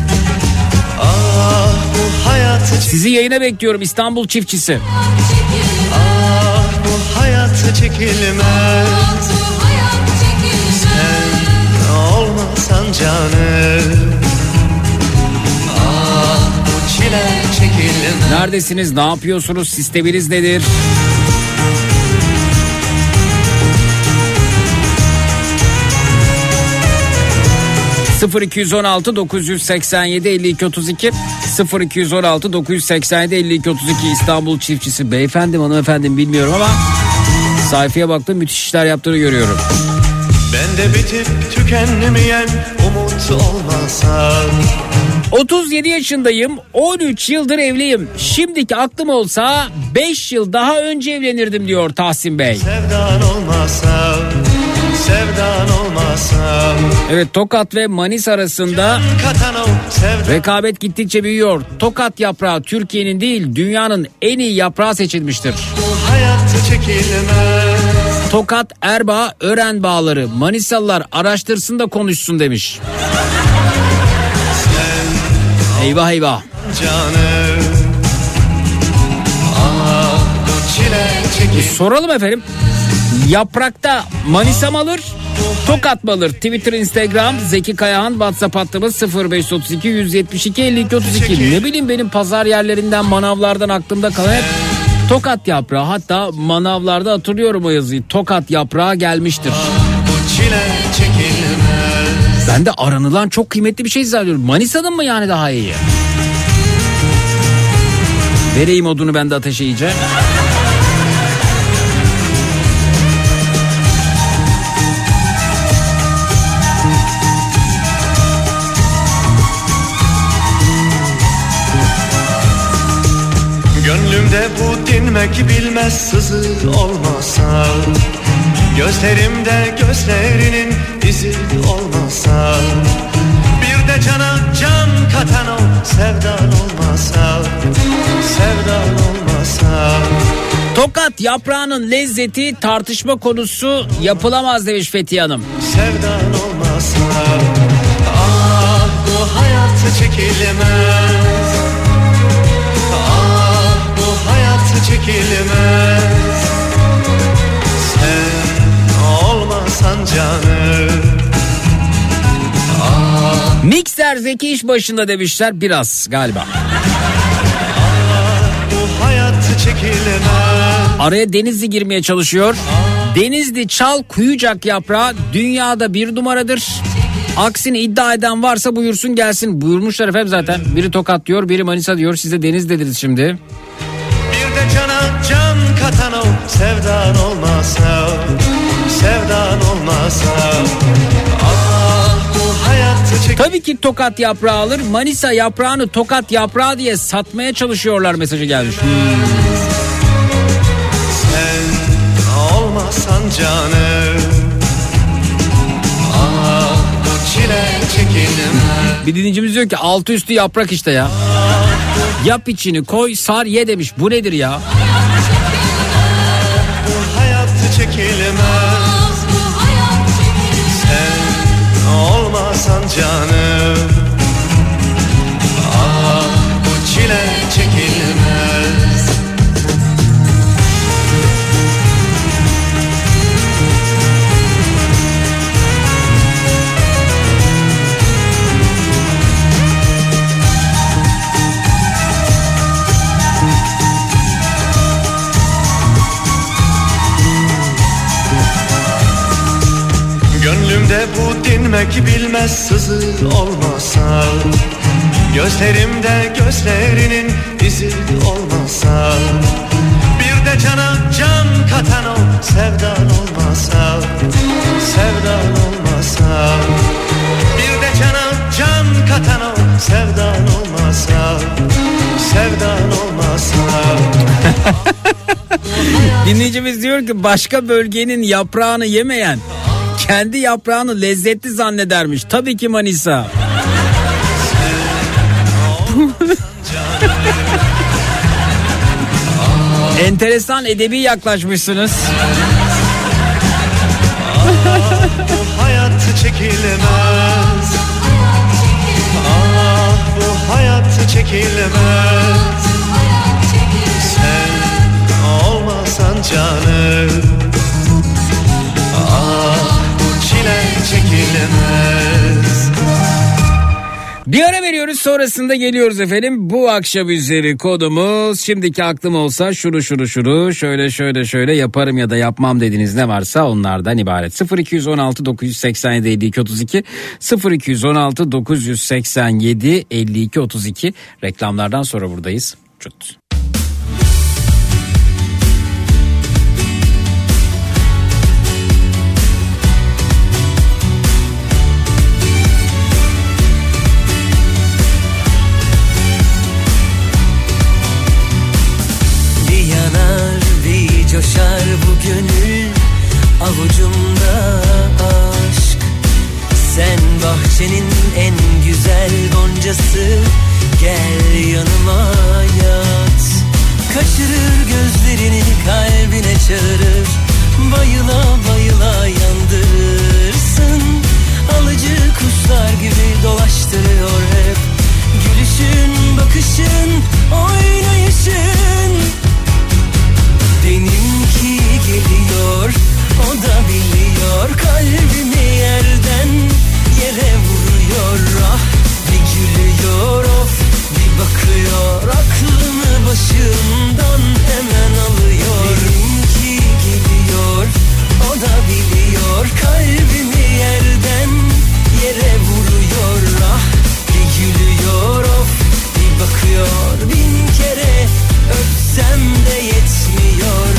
Ah, bu hayatı sizi yayına bekliyorum İstanbul çiftçisi. Ah, bu hayatı çekilmez. Sen olmasan canım. Ah, bu çile çekilmez. Neredesiniz? Ne yapıyorsunuz? Sisteminiz nedir? sıfır iki on altı dokuz seksen yedi elli iki otuz iki sıfır iki on altı dokuz seksen yedi elli iki otuz iki İstanbul çiftçisi beyefendim hanımefendim bilmiyorum ama sayfaya baktım, müthiş işler yaptığını görüyorum. Ben de bitip tükenmeyen umut olmasa. otuz yedi yaşındayım, on üç yıldır evliyim. Şimdiki aklım olsa beş yıl daha önce evlenirdim diyor Tahsin Bey. Sevdan olmasa, sevdan olmasa. Evet, Tokat ve Manisa arasında rekabet gittikçe büyüyor. Tokat yaprağı Türkiye'nin değil dünyanın en iyi yaprağı seçilmiştir. Bu hayatı çekilmez. Tokat, Erbaa, Ören bağları Manisalılar araştırsın da konuşsun demiş. Sen eyvah eyvah. Canım. Ah, bu çile çekilmez. E, soralım efendim. Yaprakta Manisa mı alır, Tokat mı alır? Twitter, Instagram, Zeki Kayahan, WhatsApp hattımız sıfır beş otuz iki yüz yetmiş iki elli iki otuz iki. Ne bileyim, benim pazar yerlerinden, manavlardan aklımda kalan hep Tokat yaprağı. Hatta manavlarda hatırlıyorum o yazıyı. Tokat yaprağı gelmiştir. Bu çile çekilmez. Ben de aranılan çok kıymetli bir şey zannediyorum. Manisa'nın mı yani daha iyi? Vereyim odunu ben de ateşe iyice. Gönlümde bu dinmek bilmez sızı olmasa, gözlerimde gözlerinin izi olmasa, bir de cana can katan o sevdan olmasa, sevdan olmasa. Tokat yaprağının lezzeti tartışma konusu yapılamaz demiş Fethiye Hanım. Sevdan olmasa, ah bu hayatı çekilmez. Ah bu hayatı çekilmez. Gençler zeki iş başında demişler, biraz galiba. Bu hayat çekilemez. Araya Denizli girmeye çalışıyor. Denizli çal kuyucak yaprağı dünyada bir numaradır. Aksini iddia eden varsa buyursun gelsin. Buyurmuşlar efendim zaten. Biri Tokat diyor, biri Manisa diyor. Siz de Deniz dediniz şimdi. Bir de cana can katan o sevdan olmasa, sevdan olmasa. Ah bu hayatı çek... Tabii ki Tokat yaprağı alır. Manisa yaprağını Tokat yaprağı diye satmaya çalışıyorlar mesajı gelmiş. Hmm. Sen olmasan canım, ah bu çile çekilmez. Bir dinleyicimiz diyor ki altı üstü yaprak işte ya. Yap içini koy sar ye demiş. Bu nedir ya? Bu hayatı çekilmez. Sen olmasan canım, ah bu çile çekilmez. Gönlümde bu dinmek bilmez sızı olmasa, gözlerimde gözlerinin izi olmasa, bir de cana can katan o sevdan olmasa, sevdan olmasa, bir de cana can katan o sevdan olmasa, sevdan olmasa. Dinleyicimiz diyor ki başka bölgenin yaprağını yemeyen kendi yaprağını lezzetli zannedermiş. Tabii ki Manisa. Enteresan edebi yaklaşmışsınız. Bu hayat çekilemez. Ah bu hayat çekilemez. Sen olmasan canım, ah bu çile çekilemez. Bir ara veriyoruz, sonrasında geliyoruz efendim. Bu akşam üzeri kodumuz şimdiki aklım olsa şunu şunu şunu şöyle şöyle şöyle yaparım ya da yapmam dediğiniz ne varsa onlardan ibaret. sıfır iki on altı dokuz seksen yedi elli iki otuz iki sıfır iki on altı dokuz seksen yedi elli iki otuz iki reklamlardan sonra buradayız. Çut. Coşar bu gönül avucumda aşk. Sen bahçenin en güzel goncası, gel yanıma yat. Kaçırır gözlerini kalbine çağırır, bayıla bayıla yandırırsın. Alıcı kuşlar gibi dolaştırıyor hep gülüşün, bakışın, oynayışın. Benimki geliyor, o da biliyor, kalbimi yerden yere vuruyor. Ah bir gülüyor, of bir bakıyor, aklımı başımdan hemen alıyor. Benimki geliyor, o da biliyor, kalbimi yerden yere vuruyor. Ah bir gülüyor, of bir bakıyor, bin kere öpsem de yetmiyor.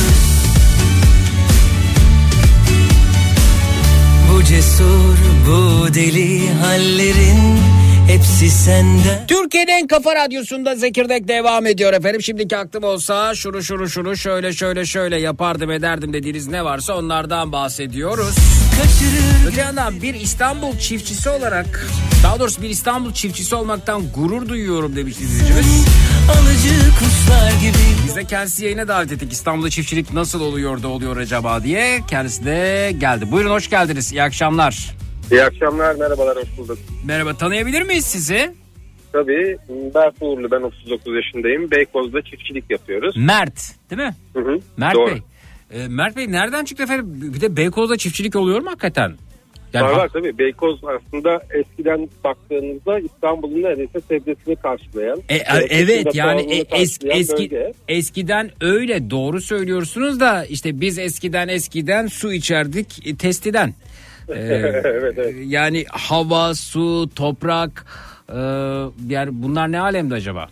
Bu cesur, bu deli hallerin hepsi senden. Türkiye'nin en kafa radyosunda Zekirdek devam ediyor efendim. Şimdiki aklım olsa şunu şunu şunu şöyle şöyle şöyle yapardım ederdim dediğiniz ne varsa onlardan bahsediyoruz. Kaçırır. Öte yandan bir İstanbul çiftçisi olarak, daha doğrusu bir İstanbul çiftçisi olmaktan gurur duyuyorum demiş izleyicimiz. Alıcı kuşlar gibi. Biz de kendisi yayına davet ettik. İstanbul'da çiftçilik nasıl oluyor da oluyor acaba diye. Kendisi de geldi. Buyurun, hoş geldiniz. İyi akşamlar. İyi akşamlar, merhabalar, hoş bulduk. Merhaba, tanıyabilir miyiz sizi? Tabii, Mert Uğurlu, ben otuz dokuz yaşındayım. Beykoz'da çiftçilik yapıyoruz. Mert, değil mi? Hı hı, Mert doğru. Bey. Ee, Mert Bey nereden çıktı efendim? Bir de Beykoz'da çiftçilik oluyor mu hakikaten? Yani var ha- var tabii. Beykoz aslında eskiden baktığınızda İstanbul'un neredeyse sebzesini karşılayan. E, e, evet yani soğanını e, es, karşılayan eski bölge. eskiden öyle, doğru söylüyorsunuz da işte biz eskiden eskiden su içerdik e, testiden. Ee, evet, evet. Yani hava, su, toprak, e, yani bunlar ne alemde acaba?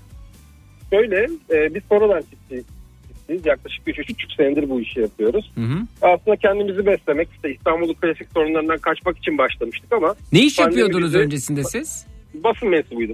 Şöyle e, biz sonradan çiftçiyiz. Yaklaşık üç üç buçuk senedir bu işi yapıyoruz. Hı hı. Aslında kendimizi beslemek, işte İstanbul'un klasik sorunlarından kaçmak için başlamıştık ama. Ne iş pandemi yapıyordunuz bizi- öncesinde siz? Basın mensubuydum.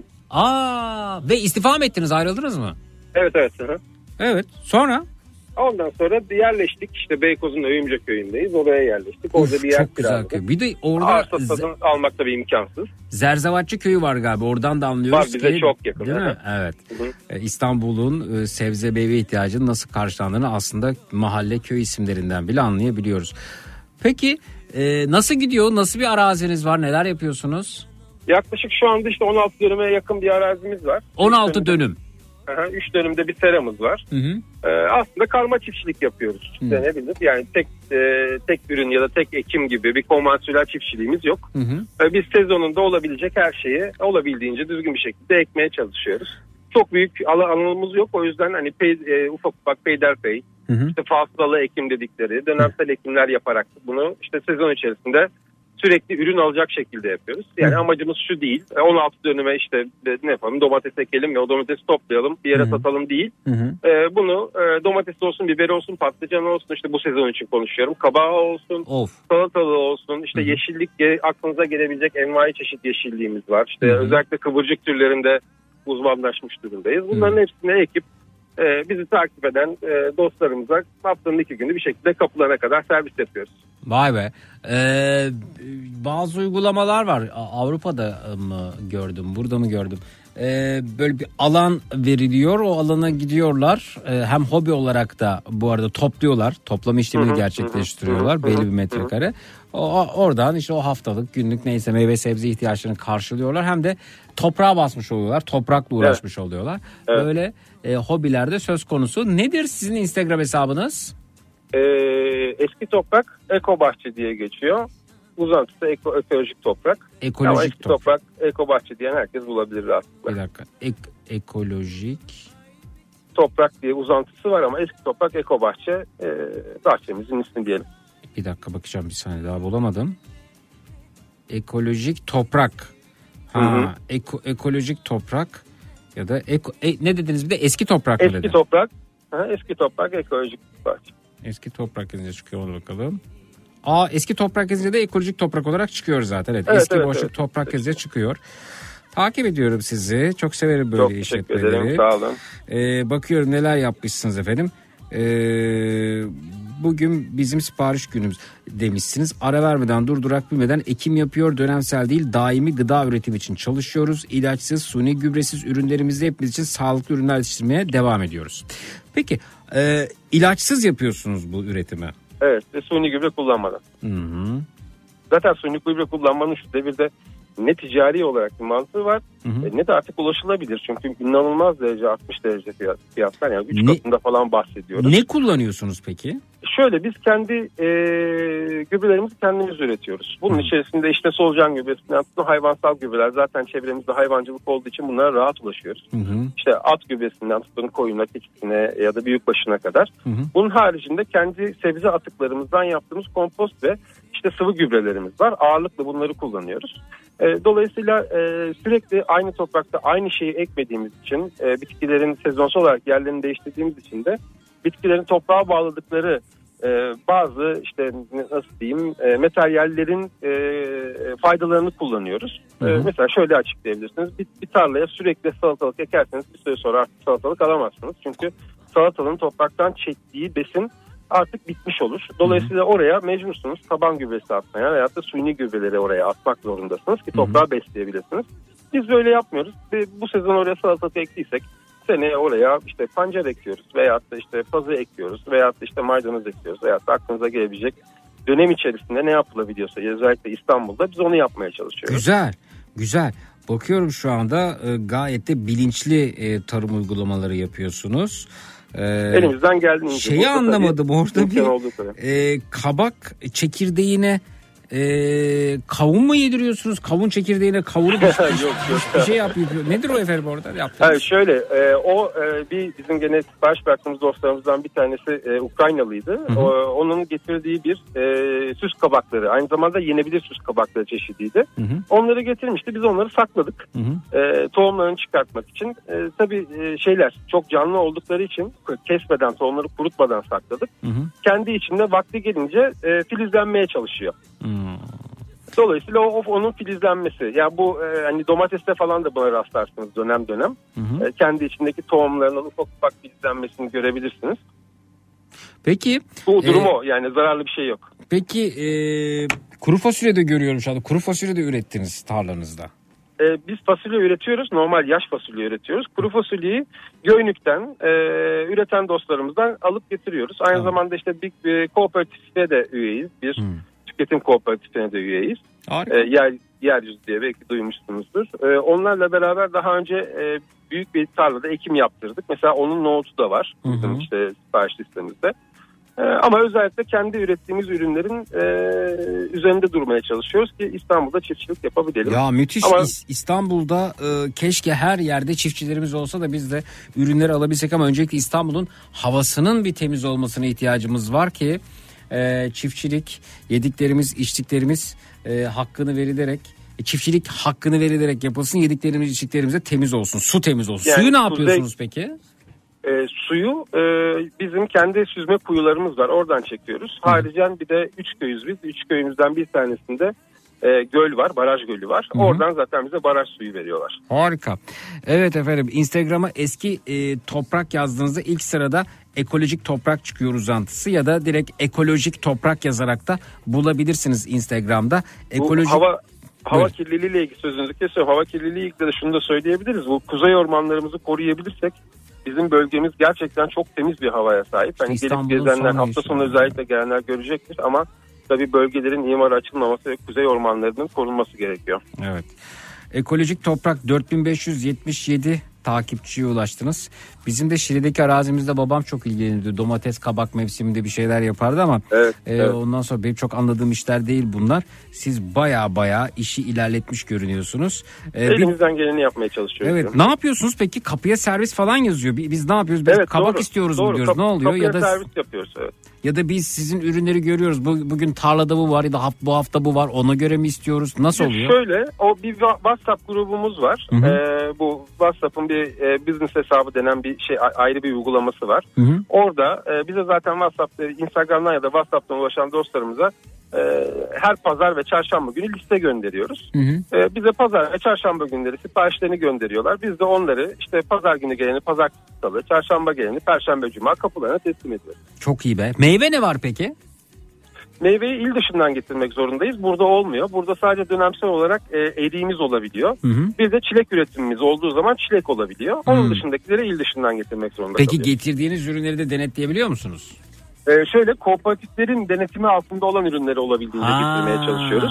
Aa, ve istifa mı ettiniz, ayrıldınız mı? Evet evet. Hı hı. Evet, sonra? Ondan sonra yerleştik, işte Beykoz'un Öyümce köyündeyiz, oraya yerleştik. Orada Uf, bir yer çok güzel kiraladık. köy. Bir de orada Arsa Z- satın almak tabii imkansız. Zerzavatçı köyü var galiba, oradan da anlıyoruz Var, bize ki. çok yakın. Değil mi? Hı. Evet. Hı hı. Ee, İstanbul'un e, sebze meyve ihtiyacının nasıl karşılandığını aslında mahalle, köy isimlerinden bile anlayabiliyoruz. Peki e, nasıl gidiyor? Nasıl bir araziniz var? Neler yapıyorsunuz? Yaklaşık şu anda işte on altı dönüme yakın bir arazimiz var. on altı dönüm. üç dönümde bir seramız var. Hı hı. Ee, aslında karma çiftçilik yapıyoruz. Hı. Denebilir. Yani tek e, tek ürün ya da tek ekim gibi bir konvansiyonel çiftçiliğimiz yok. Hı hı. Ee, biz sezonunda olabilecek her şeyi olabildiğince düzgün bir şekilde ekmeye çalışıyoruz. Çok büyük alan alanımız yok. O yüzden hani pey, e, ufak ufak peyderpey, Hı hı. işte fasılalı ekim dedikleri dönemsel ekimler yaparak bunu işte sezon içerisinde sürekli ürün alacak şekilde yapıyoruz. Yani Hı. amacımız şu değil. on altı dönüme işte de, ne yapalım, domates ekelim ve o domatesi toplayalım, bir yere Hı. satalım değil. Hı hı. Ee, bunu e, domates olsun, biber olsun, patlıcan olsun, işte bu sezon için konuşuyorum. Kabağı olsun, Of. salatalığı olsun, işte Hı hı. yeşillik, ge- aklınıza gelebilecek envai çeşit yeşilliğimiz var. İşte Hı hı. özellikle kıvırcık türlerinde uzmanlaşmış durumdayız. Bunların Hı. hepsini ekip e, bizi takip eden e, dostlarımıza haftanın iki günü bir şekilde kapılarına kadar servis yapıyoruz. Vay be. Ee, bazı uygulamalar var. A- Avrupa'da mı gördüm, burada mı gördüm? Ee, böyle bir alan veriliyor. O alana gidiyorlar. Ee, hem hobi olarak da bu arada topluyorlar. Toplama işlemini Hı hı, gerçekleştiriyorlar. hı hı, Belli hı bir hı. metrekare. O, o- oradan işte o haftalık, günlük neyse meyve sebze ihtiyaçlarını karşılıyorlar. Hem de toprağa basmış oluyorlar. Toprakla uğraşmış oluyorlar. Evet. Böyle e, hobilerde söz konusu. Nedir sizin Instagram hesabınız? Ee, eski toprak Eko Bahçe diye geçiyor. Uzantısı eko, ekolojik toprak. Ama Ekolojik eski toprak. toprak Eko Bahçe diyen herkes bulabilir rahatlıkla. Bir dakika. Ek, ekolojik. Toprak diye uzantısı var ama eski toprak Eko Bahçe e, bahçemizin ismi diyelim. Bir dakika bakacağım, bir saniye daha bulamadım. Ekolojik toprak. Ha, Hı hı. Eko, ekolojik toprak ya da eko, e, ne dediniz bir de eski toprak mı Eski dedin? toprak, ha, eski toprak ekolojik bahçe. Eski toprak yazınca çıkıyor, ona bakalım. Aa, eski toprak yazınca da ekolojik toprak olarak çıkıyor zaten. Evet, Evet, eski evet, boşluk evet. toprak yazınca çıkıyor. Takip ediyorum sizi. Çok severim böyle Çok teşekkür işletmeleri. ederim, sağ olun. Ee, bakıyorum neler yapmışsınız efendim. Ee, bugün bizim sipariş günümüz demişsiniz. Ara vermeden, durdurak bilmeden ekim yapıyor. Dönemsel değil, daimi gıda üretimi için çalışıyoruz. İlaçsız, suni gübresiz ürünlerimizde hepimiz için sağlıklı ürünler yetiştirmeye devam ediyoruz. Peki e, ilaçsız yapıyorsunuz bu üretimi. Evet, ve suni gübre kullanmadan. Hı hı. Zaten suni gübre kullanmanın şu devirde ne ticari olarak bir mantığı var, Hı hı. e, ne de artık ulaşılabilir. Çünkü inanılmaz derece altmış derece fiyat, fiyatlar, yani üç Ne- katında falan bahsediyoruz. Ne kullanıyorsunuz peki? Şöyle, biz kendi e, gübrelerimizi kendimiz üretiyoruz. Bunun Hı. içerisinde işte solucan gübresinden tutun hayvansal gübreler. Zaten çevremizde hayvancılık olduğu için bunlara rahat ulaşıyoruz. Hı hı. İşte at gübresinden tutun koyuna, keçisine ya da büyükbaşına kadar. Hı hı. Bunun haricinde kendi sebze atıklarımızdan yaptığımız kompost ve işte sıvı gübrelerimiz var. Ağırlıkla bunları kullanıyoruz. E, dolayısıyla e, sürekli aynı toprakta aynı şeyi ekmediğimiz için, e, bitkilerin sezonsal olarak yerlerini değiştirdiğimiz için de bitkilerin toprağa bağladıkları e, bazı işte nasıl diyeyim e, materyallerin e, faydalarını kullanıyoruz. E, Hı hı. mesela şöyle açıklayabilirsiniz. Bir, bir tarlaya sürekli salatalık ekerseniz bir süre sonra artık salatalık alamazsınız. Çünkü salatalığın topraktan çektiği besin artık bitmiş olur. Dolayısıyla oraya mecbursunuz taban gübresi atmaya veyahut da suni gübreleri oraya atmak zorundasınız ki toprağı besleyebilirsiniz. Biz böyle yapmıyoruz. Ve bu sezon oraya salatalık ektiysek seneye oraya işte pancar ekiyoruz veyahut da işte pazı ekiyoruz veyahut da işte maydanoz ekiyoruz veyahut da aklınıza gelebilecek dönem içerisinde ne yapılabiliyorsa, özellikle İstanbul'da biz onu yapmaya çalışıyoruz. Güzel, güzel. Bakıyorum şu anda e, gayet de bilinçli e, tarım uygulamaları yapıyorsunuz. E, Elimizden geldiğince. Şeyi Burada anlamadım tabii orada imkan bir olduğu kadar. e, kabak çekirdeğine Ee, kavun mu yediriyorsunuz? Kavun çekirdeğine kavurup yok yok. bir şey yapıyor. Nedir o efendim orada yaptığınız? Hayır, şöyle e, o e, bir bizim gene sipariş bıraktığımız dostlarımızdan bir tanesi e, Ukraynalıydı. O, onun getirdiği bir e, süs kabakları, aynı zamanda yenebilir süs kabakları çeşidiydi. Hı hı. Onları getirmişti. Biz onları sakladık. Hı hı. E, tohumlarını çıkartmak için. E, tabii e, şeyler çok canlı oldukları için kesmeden, tohumları kurutmadan sakladık. Hı hı. Kendi içinde vakti gelince e, filizlenmeye çalışıyor. Hı. Dolayısıyla o, onun filizlenmesi. Yani bu e, hani domateste falan da buna rastlarsınız dönem dönem. Hı hı. E, kendi içindeki tohumlarının ufak ufak filizlenmesini görebilirsiniz. Peki. Bu durum e, o. Yani zararlı bir şey yok. Peki e, kuru fasulye de görüyorum şu anda. Kuru fasulye de ürettiniz tarlanızda. E, biz fasulye üretiyoruz. Normal yaş fasulye üretiyoruz. Kuru fasulyeyi Göynük'ten e, üreten dostlarımızdan alıp getiriyoruz. Aynı tamam. zamanda işte bir, bir kooperatifte de üyeyiz. Bir hmm. tüketim kooperatifine de üyeyiz. E, yer, yeryüzü diye belki duymuşsunuzdur. E, onlarla beraber daha önce e, büyük bir tarlada ekim yaptırdık. Mesela onun nohutu da var. Hı hı. Bizim işte sipariş listemizde. Ee, ama özellikle kendi ürettiğimiz ürünlerin e, üzerinde durmaya çalışıyoruz ki İstanbul'da çiftçilik yapabilelim. Ya müthiş. Ama İstanbul'da e, keşke her yerde çiftçilerimiz olsa da biz de ürünleri alabilsek, ama öncelikle İstanbul'un havasının bir temiz olmasına ihtiyacımız var ki e, çiftçilik, yediklerimiz, içtiklerimiz e, hakkını verilerek, çiftçilik hakkını verilerek yapılsın, yediklerimiz, içtiklerimiz de temiz olsun, su temiz olsun. Yani, Suyu ne yapıyorsunuz su peki? E, suyu e, bizim kendi süzme kuyularımız var, oradan çekiyoruz. Hı. Haricen bir de üç köyüz biz. Üç köyümüzden bir tanesinde e, göl var, baraj gölü var. Hı. Oradan zaten bize baraj suyu veriyorlar. Harika. Evet efendim, Instagram'a eski e, toprak yazdığınızda ilk sırada ekolojik toprak çıkıyor uzantısı, ya da direkt ekolojik toprak yazarak da bulabilirsiniz Instagram'da. Ekolojik... Bu hava... Hava Buyurun. kirliliğiyle ilgili sözünüzü kesiyorum. Hava kirliliği ilgili de şunu da söyleyebiliriz. Bu kuzey ormanlarımızı koruyabilirsek bizim bölgemiz gerçekten çok temiz bir havaya sahip. Hani gelip gezenler, hafta sonu özellikle gelenler görecektir ama tabii bölgelerin imara açılmaması ve kuzey ormanlarının korunması gerekiyor. Evet. Ekolojik toprak dört bin beş yüz yetmiş yedi takipçiye ulaştınız. Bizim de Şile'deki arazimizde babam çok ilgilenirdi. Domates, kabak mevsiminde bir şeyler yapardı ama evet, e, evet. ondan sonra benim çok anladığım işler değil bunlar. Siz baya baya işi ilerletmiş görünüyorsunuz. E, Elimizden bir... geleni yapmaya çalışıyoruz. Evet. Ne yapıyorsunuz peki? Kapıya servis falan yazıyor. Biz ne yapıyoruz? Biz evet, kabak doğru, istiyoruz doğru. mu diyoruz? Kap- ne oluyor? Kapıya ya da servis yapıyoruz. Evet. Ya da biz sizin ürünleri görüyoruz. Bugün tarlada bu var ya da bu hafta bu var. Ona göre mi istiyoruz? Nasıl oluyor? Şöyle, o bir WhatsApp grubumuz var. Hı hı. Ee, bu WhatsApp'ın bir e, business hesabı denen bir şey, ayrı bir uygulaması var. Hı hı. Orada e, bize zaten WhatsApp'ta, Instagram'dan ya da WhatsApp'tan ulaşan dostlarımıza e, her pazar ve çarşamba günü liste gönderiyoruz. Hı hı. E, bize pazar ve çarşamba günleri siparişlerini gönderiyorlar. Biz de onları işte pazar günü geleni pazar, salı, çarşamba geleni perşembe, cuma kapılarına teslim ediyoruz. Çok iyi be. Meyve ne var peki? Meyveyi il dışından getirmek zorundayız. Burada olmuyor. Burada sadece dönemsel olarak e, eriğimiz olabiliyor. Hı hı. Bir de çilek üretimimiz olduğu zaman çilek olabiliyor. Onun hı. dışındakileri il dışından getirmek zorunda Peki kalıyoruz. Getirdiğiniz ürünleri de denetleyebiliyor musunuz? Ee, şöyle kooperatiflerin denetimi altında olan ürünleri olabildiğince ha. getirmeye çalışıyoruz.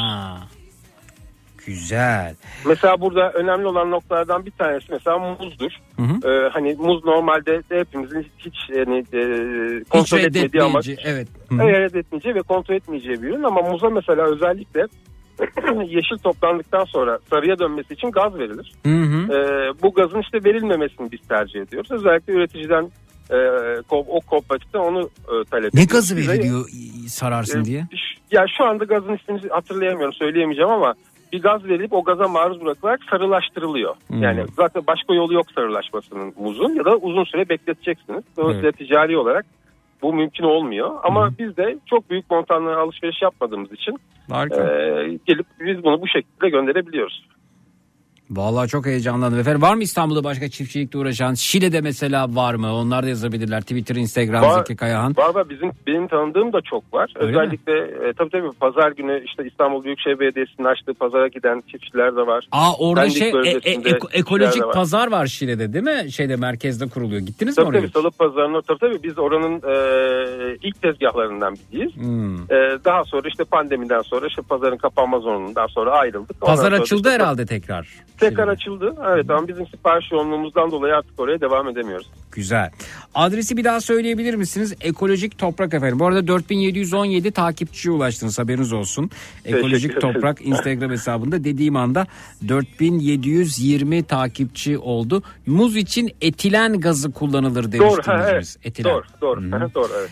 Güzel. Mesela burada önemli olan noktalardan bir tanesi mesela muzdur. Hı hı. Ee, hani muz normalde de hepimizin hiç yani e, kontrol hiç etmediği ama evet. evet etmeyeceği ve kontrol etmeyeceği bir ürün, ama muza mesela özellikle yeşil toplandıktan sonra sarıya dönmesi için gaz verilir. Hı hı. Ee, bu gazın işte verilmemesini biz tercih ediyoruz. Özellikle üreticiden e, o kooperatiften onu e, talep ediyoruz. Ne gazı veriliyor sararsın e, diye? Ya şu anda gazın ismini hatırlayamıyorum, söyleyemeyeceğim ama bir gaz verilip o gaza maruz bırakılarak sarılaştırılıyor. Hmm. Yani zaten başka yolu yok sarılaşmasının muzun, ya da uzun süre bekleteceksiniz. Dolayısıyla evet. ticari olarak bu mümkün olmuyor. Ama hmm. biz de çok büyük montanlara alışveriş yapmadığımız için e, gelip biz bunu bu şekilde gönderebiliyoruz. Vallahi çok heyecanlandım efendim. Var mı İstanbul'da başka çiftçilikle uğraşan? Şile'de mesela var mı? Onlar da yazabilirler. Twitter, Instagram var, Zeki Kayahan. Var var. Bizim, benim tanıdığım da çok var. Öyle özellikle e, tabii tabii pazar günü işte İstanbul Büyükşehir Belediyesi'nin açtığı pazara giden çiftçiler de var. Aa orada Pendik şey e, e, eko, ekolojik var. Pazar var Şile'de değil mi? Şeyde merkezde kuruluyor. Gittiniz tabii mi oraya? Tabii Salı Pazarı'nın tabii tabii biz oranın e, ilk tezgahlarından biriyiz. Hmm. E, daha sonra işte pandemiden sonra işte pazarın kapanma zorunluluğundan sonra ayrıldık. Pazar açıldı işte, herhalde tekrar. Tekrar açıldı. Evet ama bizim sipariş yoğunluğumuzdan dolayı artık oraya devam edemiyoruz. Güzel. Adresi bir daha söyleyebilir misiniz? Ekolojik Toprak efendim. Bu arada dört bin yedi yüz on yedi takipçiye ulaştınız, haberiniz olsun. Ekolojik Toprak Instagram hesabında dediğim anda dört bin yedi yüz yirmi takipçi oldu. Muz için etilen gazı kullanılır demiştiniz. Doğru, ha, evet. Biz. Etilen. Doğru, doğru. doğru evet.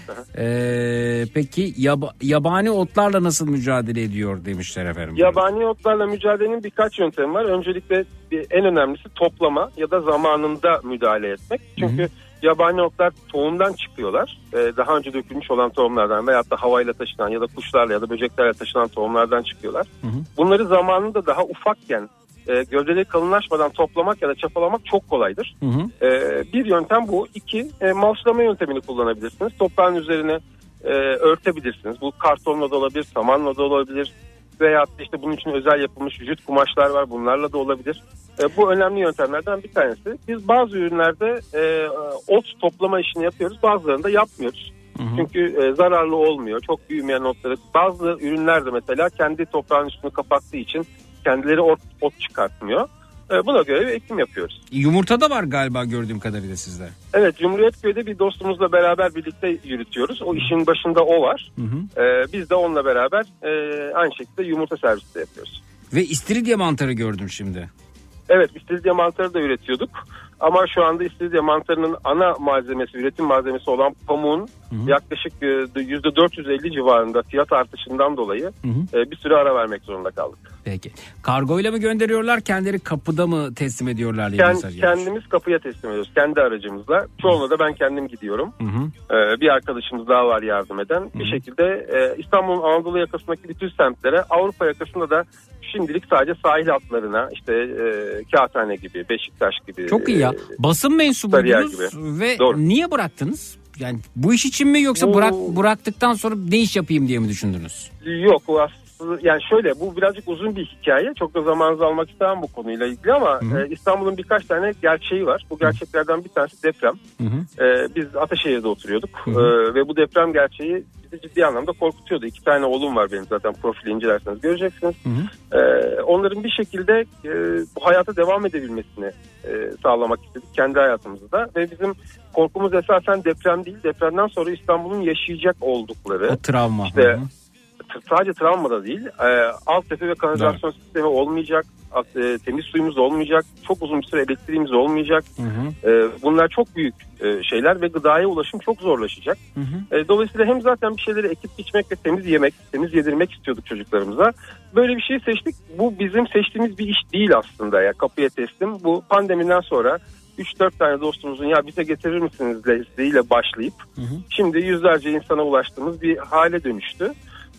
Ee, peki yaba, yabani otlarla nasıl mücadele ediyor demişler efendim. Yabani otlarla mücadelenin birkaç yöntemi var. Öncelikle en önemlisi toplama ya da zamanında müdahale etmek. Çünkü hı hı. yabani otlar tohumdan çıkıyorlar. Ee, daha önce dökülmüş olan tohumlardan veyahut da havayla taşınan ya da kuşlarla ya da böceklerle taşınan tohumlardan çıkıyorlar. Hı hı. Bunları zamanında daha ufakken e, gövdeleri kalınlaşmadan toplamak ya da çapalamak çok kolaydır. Hı hı. E, bir yöntem bu. İki, e, malçlama yöntemini kullanabilirsiniz. Toprağın üzerine e, örtebilirsiniz. Bu kartonla da olabilir, samanla da olabilir. Veyahut işte bunun için özel yapılmış vücut kumaşlar var. Bunlarla da olabilir. E, bu önemli yöntemlerden bir tanesi. Biz bazı ürünlerde e, ot toplama işini yapıyoruz. Bazılarında yapmıyoruz. Hı hı. Çünkü e, zararlı olmuyor. Çok büyümeyen otları. Bazı ürünlerde mesela kendi toprağın üstünü kapattığı için kendileri ot, ot çıkartmıyor. E, buna göre bir ekim yapıyoruz. Yumurta da var galiba gördüğüm kadarıyla sizde. Evet, Cumhuriyetköy'de bir dostumuzla beraber birlikte yürütüyoruz. O işin başında o var. Hı hı. E, biz de onunla beraber e, aynı şekilde yumurta servisi de yapıyoruz. Ve istiridye mantarı gördüm şimdi. Evet, istiridye mantarı da üretiyorduk. Ama şu anda istiridye mantarının ana malzemesi, üretim malzemesi olan pamuğun hı hı. yaklaşık yüzde dört yüz elli civarında fiyat artışından dolayı hı hı. bir süre ara vermek zorunda kaldık. Peki. Kargoyla mı gönderiyorlar, kendileri kapıda mı teslim ediyorlar? Kend, kendimiz kapıya teslim ediyoruz, kendi aracımızla. Çoğunluğu da ben kendim gidiyorum. Hı hı. Ee, bir arkadaşımız daha var yardım eden. Hı hı. Bir şekilde e, İstanbul'un Anadolu yakasındaki bütün semtlere, Avrupa yakasında da şimdilik sadece sahil hatlarına, işte e, Kağıthane gibi, Beşiktaş gibi. Çok iyi ya. Basın mensubuydunuz ve Doğru. niye bıraktınız? Yani bu iş için mi, yoksa bu... bırak bıraktıktan sonra ne iş yapayım diye mi düşündünüz? Yok, o aslında yani şöyle, bu birazcık uzun bir hikaye. Çok da zamanınızı almak istemem bu konuyla ilgili ama e, İstanbul'un birkaç tane gerçeği var. Bu gerçeklerden bir tanesi deprem. Hı hı. E, biz Ataşehir'de oturuyorduk e, ve bu deprem gerçeği bizi ciddi anlamda korkutuyordu. İki tane oğlum var benim, zaten profili incelerseniz göreceksiniz. Hı hı. E, onların bir şekilde e, bu hayata devam edebilmesini e, sağlamak istedik kendi hayatımızda ve bizim korkumuz esasen deprem değil, depremden sonra İstanbul'un yaşayacak oldukları. O travma. İşte, hı hı. Sadece travma da değil, e, altyapı ve kanalizasyon evet. sistemi olmayacak, e, temiz suyumuz olmayacak, çok uzun bir süre elektriğimiz olmayacak. Hı hı. E, bunlar çok büyük e, şeyler ve gıdaya ulaşım çok zorlaşacak. Hı hı. E, dolayısıyla hem zaten bir şeyleri ekip biçmek ve temiz yemek, temiz yedirmek istiyorduk çocuklarımıza. Böyle bir şey seçtik. Bu bizim seçtiğimiz bir iş değil aslında ya, kapıya teslim. Bu pandemiden sonra üç dört tane dostumuzun ya bize getirir misiniz desteğiyle başlayıp hı hı. şimdi yüzlerce insana ulaştığımız bir hale dönüştü.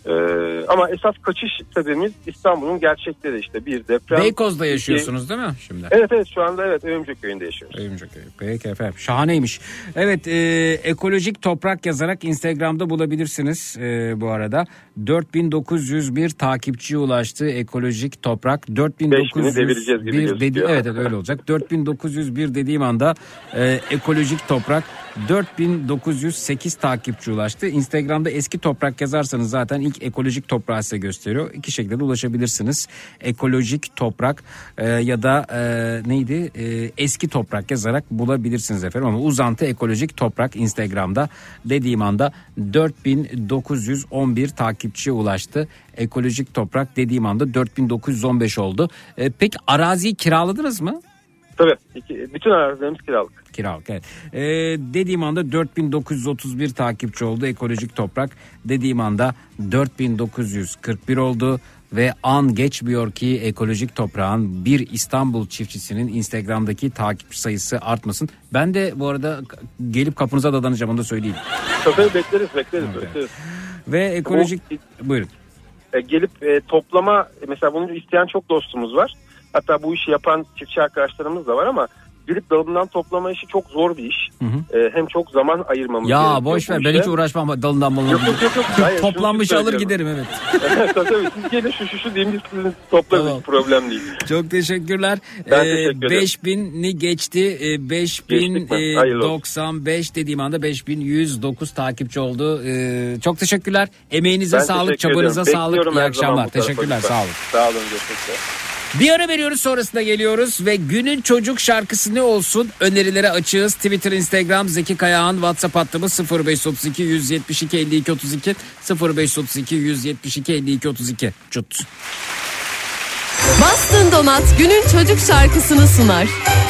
Ee, ama esas kaçış sebebimiz İstanbul'un gerçekleri, işte bir deprem. Beykoz'da yaşıyorsunuz iki... değil mi şimdi? Evet evet, şu anda evet Öyümcük köyünde yaşıyoruz. Öyümcük köyü. Peki efendim, şahaneymiş. Evet, e, Ekolojik Toprak yazarak Instagram'da bulabilirsiniz e, bu arada. dört bin dokuz yüz bir takipçiye ulaştı Ekolojik Toprak. dört bin dokuz yüz bir dedi, evet, evet öyle olacak. dört bin dokuz yüz bir dediğim anda e, Ekolojik Toprak dört bin dokuz yüz sekiz takipçi ulaştı. Instagram'da Eski Toprak yazarsanız zaten ilk Ekolojik Toprağı size gösteriyor. İki şekilde de ulaşabilirsiniz. Ekolojik Toprak e, ya da e, neydi? E, Eski Toprak yazarak bulabilirsiniz efendim. Ama uzantı Ekolojik Toprak Instagram'da dediğim anda dört bin dokuz yüz on bir takipçiye ulaştı. Ekolojik Toprak dediğim anda dört bin dokuz yüz on beş oldu. E, peki araziyi kiraladınız mı? Tabii. İki, bütün arazilerimiz kiralık. Kiralık, evet. Ee, dediğim anda dört bin dokuz yüz otuz bir takipçi oldu Ekolojik Toprak. Dediğim anda dört bin dokuz yüz kırk bir oldu. Ve an geçmiyor ki Ekolojik Toprağın bir İstanbul çiftçisinin Instagram'daki takipçi sayısı artmasın. Ben de bu arada gelip kapınıza dadanacağım, onu da söyleyeyim. Tabii bekleriz bekleriz. Evet. bekleriz. Ve Ekolojik... Bu, buyurun. E, gelip e, toplama, mesela bunu isteyen çok dostumuz var. Hatta bu işi yapan çiftçi arkadaşlarımız da var ama gelip dalından toplama işi çok zor bir iş. Hı hı. Ee, hem çok zaman ayırmamız ya gerekiyor. Ya boş ver, ben hiç uğraşmam dalından malından. Yok yok yok. yok. Hayır, toplanmış alır giderim, evet. tabii tabii, siz gelin şu şu şu diyeyim, biz sizin toplarız, tamam. Problem değil. Çok teşekkürler. Ben ee, teşekkür ederim. beş bini geçti. Ee, beş bin doksan beş dediğim anda beş bin yüz dokuz takipçi oldu. Ee, çok teşekkürler. Emeğinize ben sağlık, çabanıza sağlık. İyi akşamlar. Teşekkürler. Sağ olun. Sağ olun. Teşekkürler. Bir ara veriyoruz, sonrasında geliyoruz ve günün çocuk şarkısı ne olsun önerilere açığız. Twitter, Instagram, Zeki Kayağan, WhatsApp hattımız sıfır beş otuz iki yüz yetmiş iki elli iki otuz iki sıfır beş otuz iki yüz yetmiş iki elli iki otuz iki. Çut. Bastın Donat günün çocuk şarkısını sunar.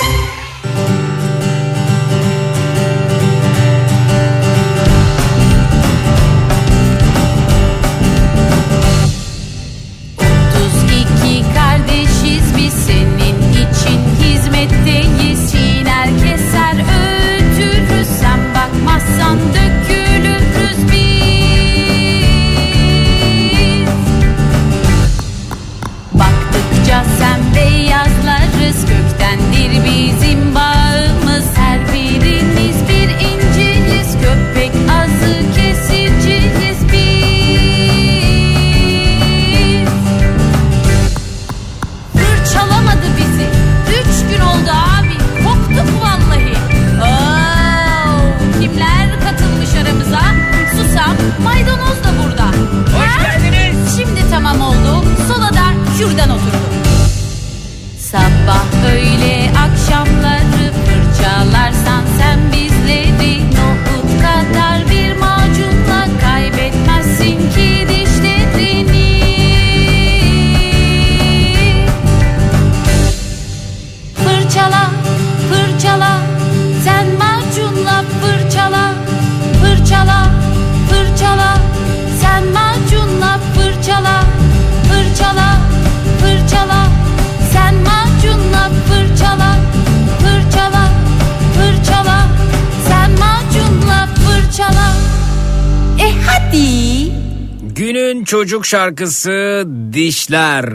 Günün çocuk şarkısı Dişler.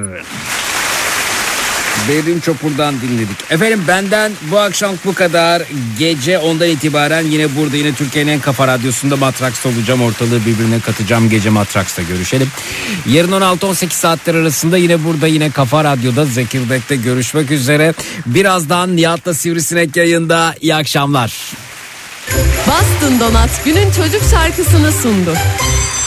Berin Çopur'dan dinledik. Efendim benden bu akşam bu kadar. Gece ondan itibaren yine burada, yine Türkiye'nin en kafa radyosunda Matraks'ta olacağım. Ortalığı birbirine katacağım. Gece Matraks'ta görüşelim. Yarın on altı on sekiz saatler arasında yine burada, yine Kafa Radyo'da Zekirdek'te görüşmek üzere. Birazdan Nihat'la Sivrisinek yayında. İyi akşamlar. Bastın Donat günün çocuk şarkısını sundu.